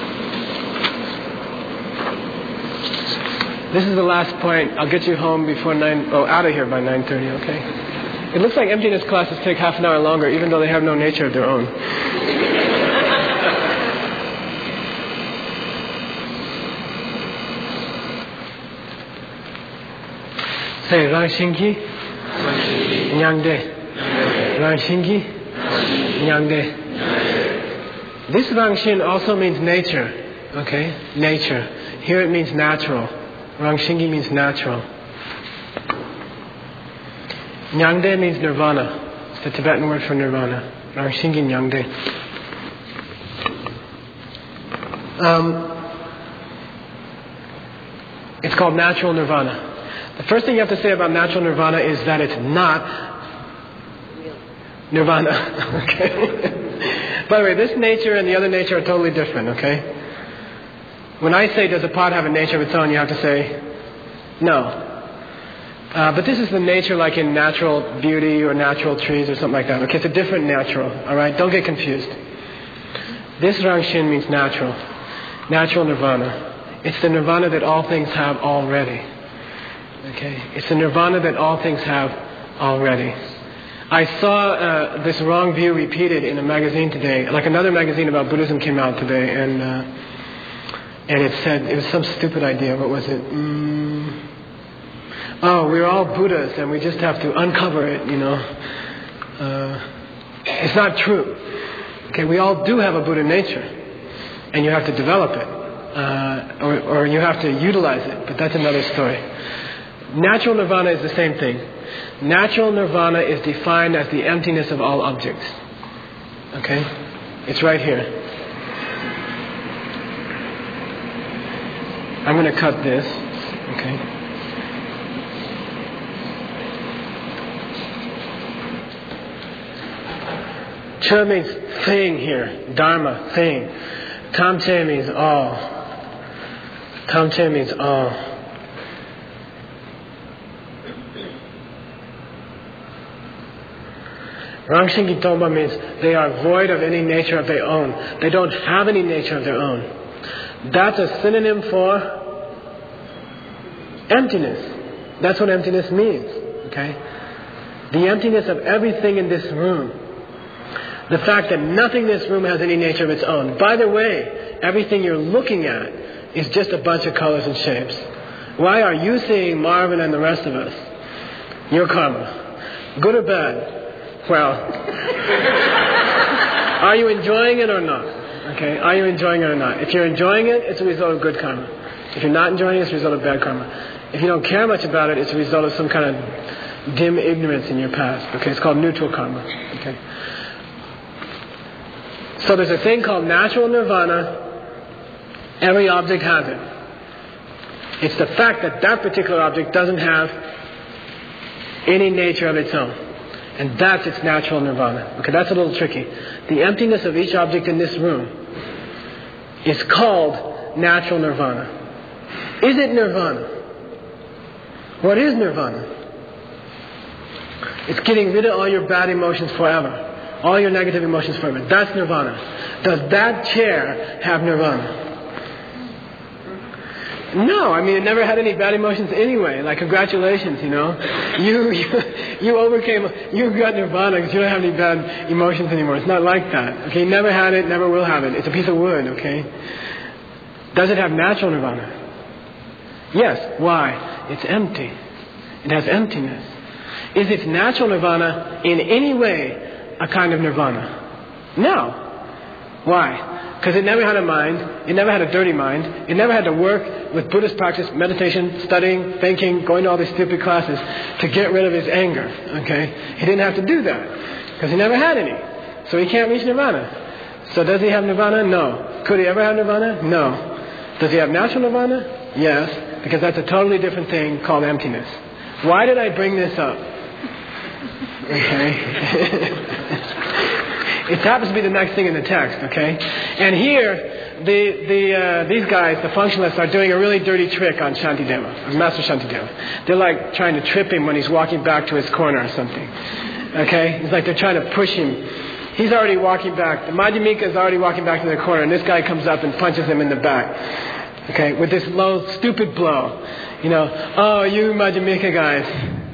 B: This is the last point. I'll get you home before nine. Oh, out of here by nine thirty. Okay. It looks like emptiness classes take half an hour longer, even though they have no nature of their own. Say Rangshingi, Nyangde, Rangshingi, Nyangde. This Rangshin also means nature. Okay, nature. Here it means natural. Rangshingi means natural. Nyangde means nirvana. It's the Tibetan word for nirvana. Rangshingi Nyangde. Um, it's called natural nirvana. The first thing you have to say about natural nirvana is that it's not nirvana. Okay. By the way, this nature and the other nature are totally different. Okay. When I say, does a pot have a nature of its own, you have to say, no. Uh, but this is the nature like in natural beauty or natural trees or something like that. Okay, it's a different natural, all right? Don't get confused. This Rangshin means natural. Natural nirvana. It's the nirvana that all things have already. Okay? It's the nirvana that all things have already. I saw uh, this wrong view repeated in a magazine today. Like another magazine about Buddhism came out today, and... Uh, And it said, it was some stupid idea. What was it? Mm, oh, we're all Buddhas and we just have to uncover it, you know. Uh, it's not true. Okay, we all do have a Buddha nature. And you have to develop it. Uh, or, or you have to utilize it. But that's another story. Natural nirvana is the same thing. Natural nirvana is defined as the emptiness of all objects. Okay? It's right here. I'm going to cut this, okay? Cha means thing here, dharma, thing. Tamche means all. Tamche means all. Rangshingi Tomba means they are void of any nature of their own. They don't have any nature of their own. That's a synonym for emptiness. That's what emptiness means. Okay? The emptiness of everything in this room. The fact that nothing in this room has any nature of its own. By the way, everything you're looking at is just a bunch of colors and shapes. Why are you seeing Marvin and the rest of us? Your karma. Good or bad? Well, are you enjoying it or not? Okay, are you enjoying it or not? If you're enjoying it, it's a result of good karma. If you're not enjoying it, it's a result of bad karma. If you don't care much about it, it's a result of some kind of dim ignorance in your past. Okay, it's called neutral karma. Okay. So there's a thing called natural nirvana. Every object has it. It's the fact that that particular object doesn't have any nature of its own. And that's its natural nirvana. Okay, that's a little tricky. The emptiness of each object in this room is called natural nirvana. Is it nirvana? What is nirvana? It's getting rid of all your bad emotions forever. All your negative emotions forever. That's nirvana. Does that chair have nirvana? No, I mean, it never had any bad emotions anyway. Like, congratulations, you know. You you, you overcame, you got nirvana because you don't have any bad emotions anymore. It's not like that. Okay, never had it, never will have it. It's a piece of wood, okay? Does it have natural nirvana? Yes. Why? It's empty. It has emptiness. Is its natural nirvana in any way a kind of nirvana? No. Why? Because it never had a mind, it never had a dirty mind, it never had to work with Buddhist practice, meditation, studying, thinking, going to all these stupid classes to get rid of his anger, okay? He didn't have to do that, because he never had any. So he can't reach nirvana. So does he have nirvana? No. Could he ever have nirvana? No. Does he have natural nirvana? Yes, because that's a totally different thing called emptiness. Why did I bring this up? Okay. It happens to be the next thing in the text, okay? And here, the the uh, these guys, the functionalists, are doing a really dirty trick on Shantideva, Master Shantideva. They're like trying to trip him when he's walking back to his corner or something. Okay? It's like they're trying to push him. He's already walking back. The Madhyamika is already walking back to the corner, and this guy comes up and punches him in the back. Okay? With this low, stupid blow. You know, oh, you Madhyamika guys.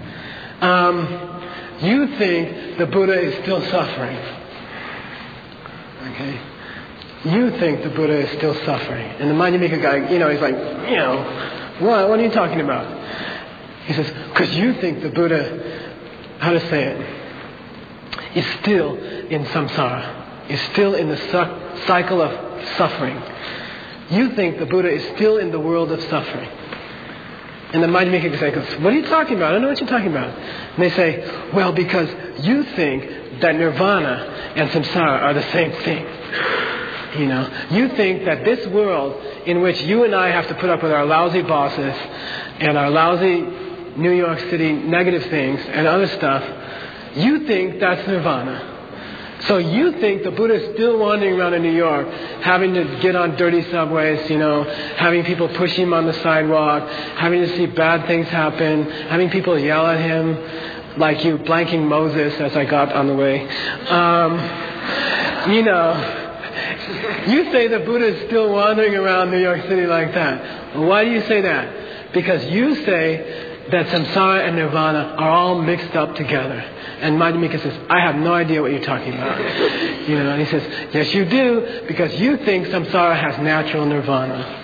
B: Um, you think the Buddha is still suffering. Okay? You think the Buddha is still suffering. And the Madhyamika guy, you know, he's like, you know, what? What are you talking about? He says, because you think the Buddha, how to say it, is still in samsara, is still in the su- cycle of suffering. You think the Buddha is still in the world of suffering. And the Madhyamika guy goes, what are you talking about? I don't know what you're talking about. And they say, well, because you think that nirvana and samsara are the same thing. You know, you think that this world in which you and I have to put up with our lousy bosses and our lousy New York City negative things and other stuff, you think that's nirvana. So you think the Buddha is still wandering around in New York, having to get on dirty subways, you know, having people push him on the sidewalk, having to see bad things happen, having people yell at him, like you blanking Moses as I got on the way. Um, you know, you say the Buddha is still wandering around New York City like that. Why do you say that? Because you say that samsara and nirvana are all mixed up together. And Madhyamika says, I have no idea what you're talking about. You know, and he says, yes you do, because you think samsara has natural nirvana.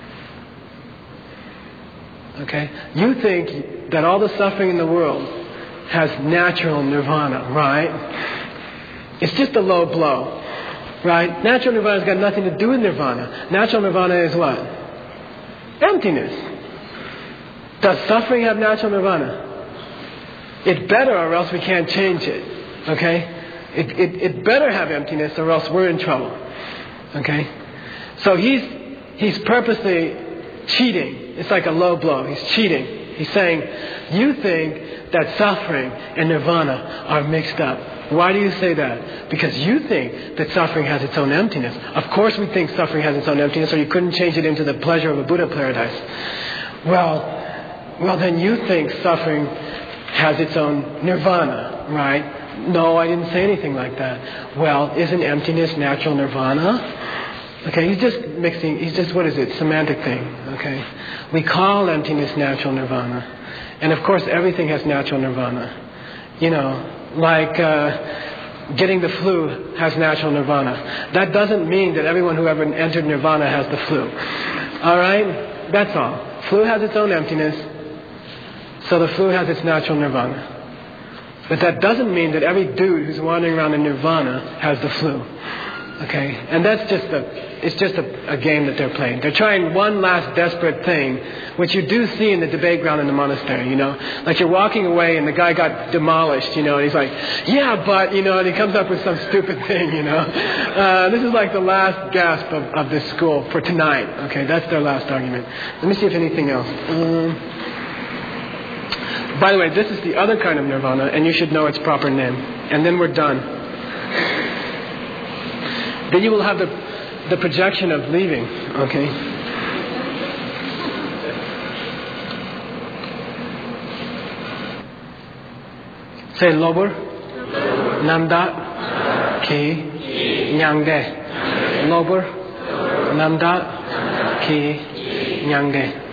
B: Okay? You think that all the suffering in the world has natural nirvana, right? It's just a low blow, right? Natural nirvana's got nothing to do with nirvana. Natural nirvana is what? Emptiness. Does suffering have natural nirvana? It better, or else we can't change it. Okay? It, it, it better have emptiness, or else we're in trouble. Okay? So he's he's purposely cheating. It's like a low blow. He's cheating. He's saying, you think that suffering and nirvana are mixed up. Why do you say that? Because you think that suffering has its own emptiness. Of course we think suffering has its own emptiness, or you couldn't change it into the pleasure of a Buddha paradise. Well, well then you think suffering has its own nirvana, right? No, I didn't say anything like that. Well, isn't emptiness natural nirvana? Okay, he's just mixing, he's just, what is it, semantic thing, okay? We call emptiness natural nirvana. And of course everything has natural nirvana. You know, like uh, getting the flu has natural nirvana. That doesn't mean that everyone who ever entered nirvana has the flu. Alright? That's all. Flu has its own emptiness, so the flu has its natural nirvana. But that doesn't mean that every dude who's wandering around in nirvana has the flu. Okay? And that's just a, it's just a, a game that they're playing. They're trying one last desperate thing, which you do see in the debate ground in the monastery, you know? Like you're walking away and the guy got demolished, you know, and he's like, yeah, but, you know, and he comes up with some stupid thing, you know? Uh, this is like the last gasp of, of this school for tonight. Okay? That's their last argument. Let me see if anything else. Um, by the way, this is the other kind of nirvana, and you should know its proper name. And then we're done. Then you will have the, the projection of leaving, okay? Say lobur, namdat, ki, nyangde. Lobur, namdat, ki, nyangde.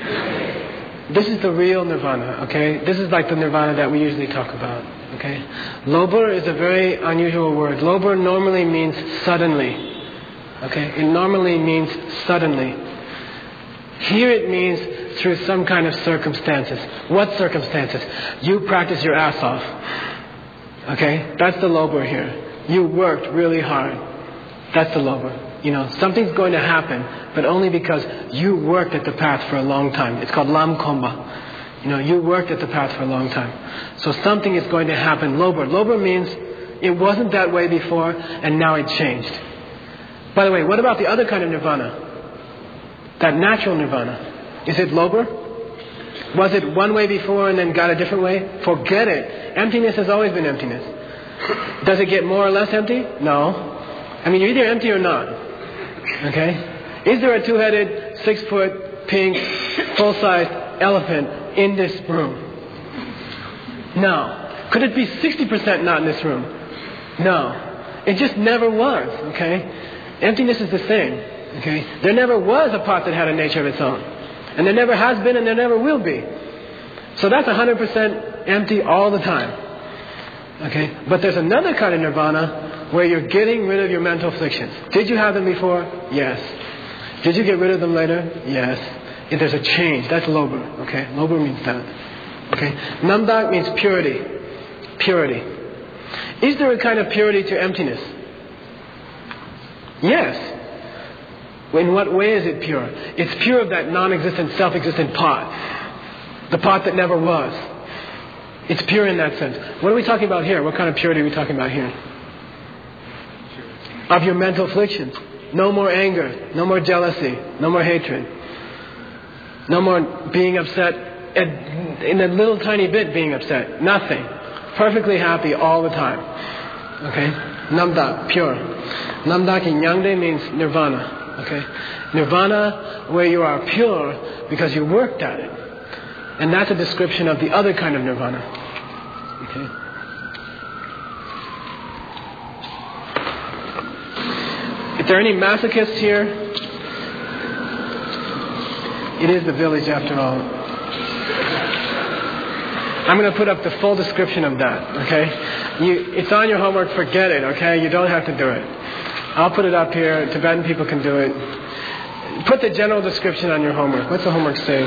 B: This is the real nirvana, okay? This is like the nirvana that we usually talk about, okay? Lobur is a very unusual word. Lobur normally means suddenly, okay? It normally means suddenly. Here it means through some kind of circumstances. What circumstances? You practice your ass off, okay? That's the lobur here. You worked really hard. That's the lobur. You know, something's going to happen, but only because you worked at the path for a long time. It's called lam komba. You know, you worked at the path for a long time. So something is going to happen. Lobur. Lobur means it wasn't that way before, and now it changed. By the way, what about the other kind of nirvana? That natural nirvana. Is it lobur? Was it one way before and then got a different way? Forget it. Emptiness has always been emptiness. Does it get more or less empty? No. I mean, you're either empty or not. Okay? Is there a two-headed, six-foot, pink, full-sized elephant in this room? No. Could it be sixty percent not in this room? No. It just never was. Okay? Emptiness is the same. Okay? There never was a pot that had a nature of its own. And there never has been and there never will be. So that's one hundred percent empty all the time. Okay? But there's another kind of nirvana where you're getting rid of your mental afflictions. Did you have them before? Yes. Did you get rid of them later? Yes. If there's a change, that's lobur. Okay? Lobur means that. Okay? Namdak means purity. Purity. Is there a kind of purity to emptiness? Yes. In what way is it pure? It's pure of that non-existent, self-existent pot. The pot that never was. It's pure in that sense. What are we talking about here? What kind of purity are we talking about here? Of your mental afflictions. No more anger. No more jealousy. No more hatred. No more being upset. In a little tiny bit being upset. Nothing. Perfectly happy all the time. Okay? Namdak, pure. Namdak in Nyangde means nirvana. Okay? Nirvana where you are pure because you worked at it. And that's a description of the other kind of nirvana. Okay? If there are any masochists here, it is the village after all. I'm going to put up the full description of that, okay? You, it's on your homework, forget it, okay? You don't have to do it. I'll put it up here. Tibetan people can do it. Put the general description on your homework. What's the homework say?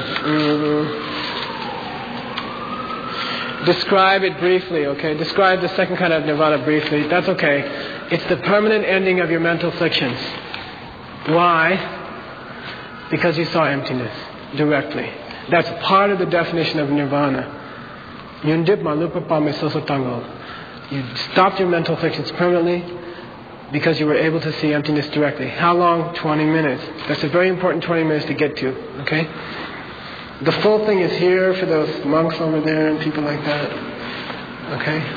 B: Mm-hmm. Describe it briefly, okay? Describe the second kind of nirvana briefly. That's okay. It's the permanent ending of your mental afflictions. Why? Because you saw emptiness directly. That's part of the definition of nirvana. You stopped your mental afflictions permanently because you were able to see emptiness directly. How long? twenty minutes. That's a very important twenty minutes to get to. Okay? The full thing is here for those monks over there and people like that. Okay?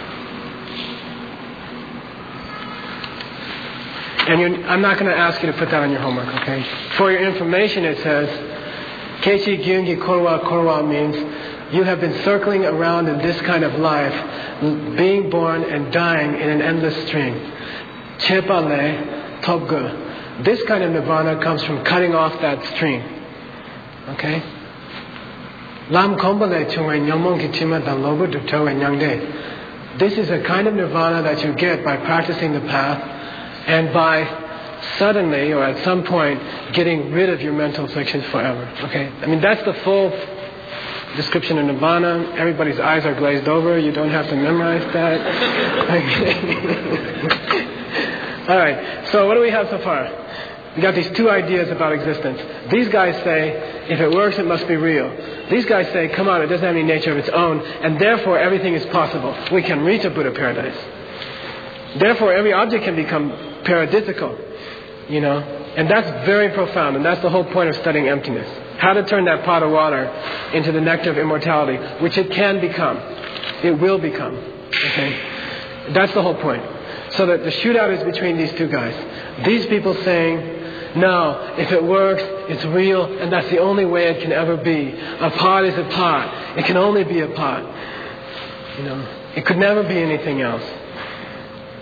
B: And you're, I'm not going to ask you to put that on your homework, okay? For your information, it says, Kechi Gyungi Korwa Korwa means you have been circling around in this kind of life, being born and dying in an endless stream. Chepale Topga. This kind of nirvana comes from cutting off that stream. Okay? Lam Kombale Chungwe Nyomon Kichima Dan Lobo Dupto and Nyangde. This is a kind of nirvana that you get by practicing the path and by suddenly or at some point getting rid of your mental afflictions forever. Okay? I mean, that's the full description of nirvana. Everybody's eyes are glazed over. You don't have to memorize that. All right. So what do we have so far? We got these two ideas about existence. These guys say, if it works, it must be real. These guys say, come on, it doesn't have any nature of its own, and therefore everything is possible. We can reach a Buddha paradise. Therefore, every object can become paradisical, you know. And that's very profound, and that's the whole point of studying emptiness. How to turn that pot of water into the nectar of immortality, which it can become. It will become. Okay? That's the whole point. So that the shootout is between these two guys. These people saying, no, if it works, it's real, and that's the only way it can ever be. A pot is a pot. It can only be a pot. You know, it could never be anything else.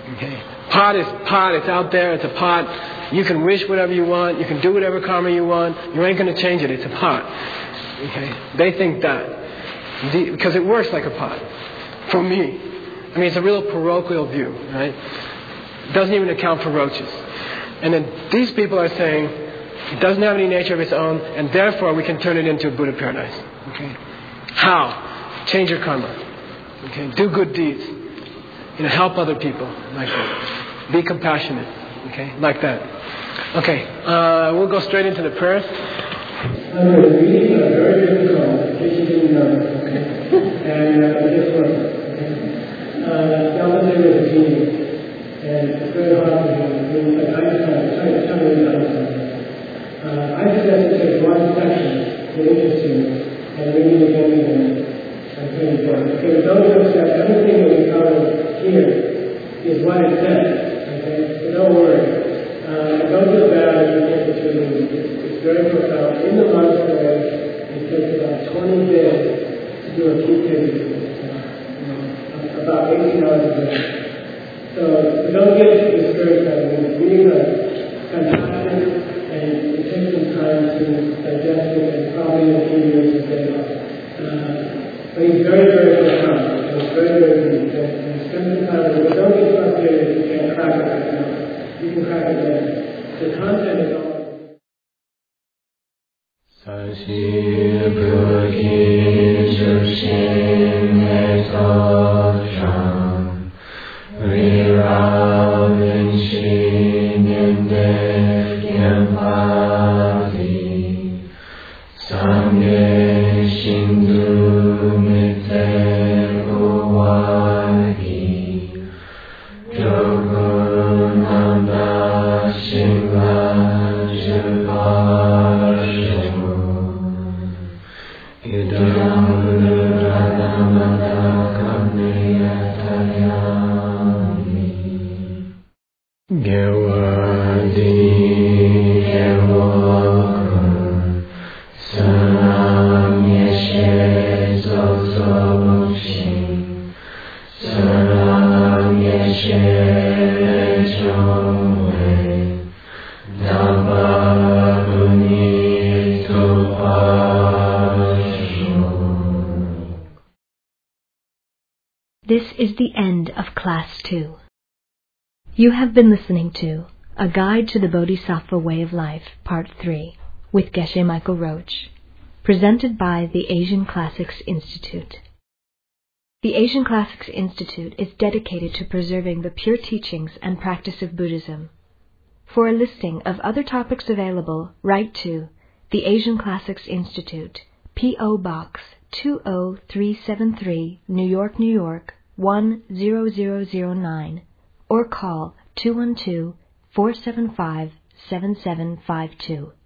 B: Okay? Pot is pot. It's out there. It's a pot. You can wish whatever you want. You can do whatever karma you want. You ain't going to change it. It's a pot. Okay? They think that. The, because it works like a pot. For me. I mean, it's a real parochial view, right? It doesn't even account for roaches. And then these people are saying it doesn't have any nature of its own, and therefore we can turn it into a Buddha paradise. Okay? How? Change your karma. Okay? Do good deeds. You know, help other people like that. Be compassionate. Okay? Like that. Okay. Uh, we'll go straight into the prayers.
G: I'm going to read a very difficult, in case you didn't know. Okay? And uh, this one. Okay? Uh, Yamada is a genius. And it's very hard for him. It's like Einstein, it's kind of Einstein. Uh, I suggest to take one section that interests you and read it again and again. And pretty important. Okay, don't just that everything that we cover here is what it says. Okay, so don't worry. Uh, don't feel bad if you take it too easy. It's, it's very profound. In the monastery, it takes about twenty days to do a few pages. Uh, you know, about eighteen hours a day. So don't get discouraged by it. It's really uh, fantastic, and it takes some time to digest it, and probably a few years of day. Uh, but it's very, very profound. It's very, very deep. And spend some time with it. Don't get frustrated if you can't crack it right now. You can crack it later. The content is all.
A: This is the end of Class two. You have been listening to A Guide to the Bodhisattva Way of Life, Part three, with Geshe Michael Roach, presented by the Asian Classics Institute. The Asian Classics Institute is dedicated to preserving the pure teachings and practice of Buddhism. For a listing of other topics available, write to the Asian Classics Institute, P O Box two oh three seven three, New York, New York, one zero zero zero nine, or call two one two, four seven five, seven seven five two.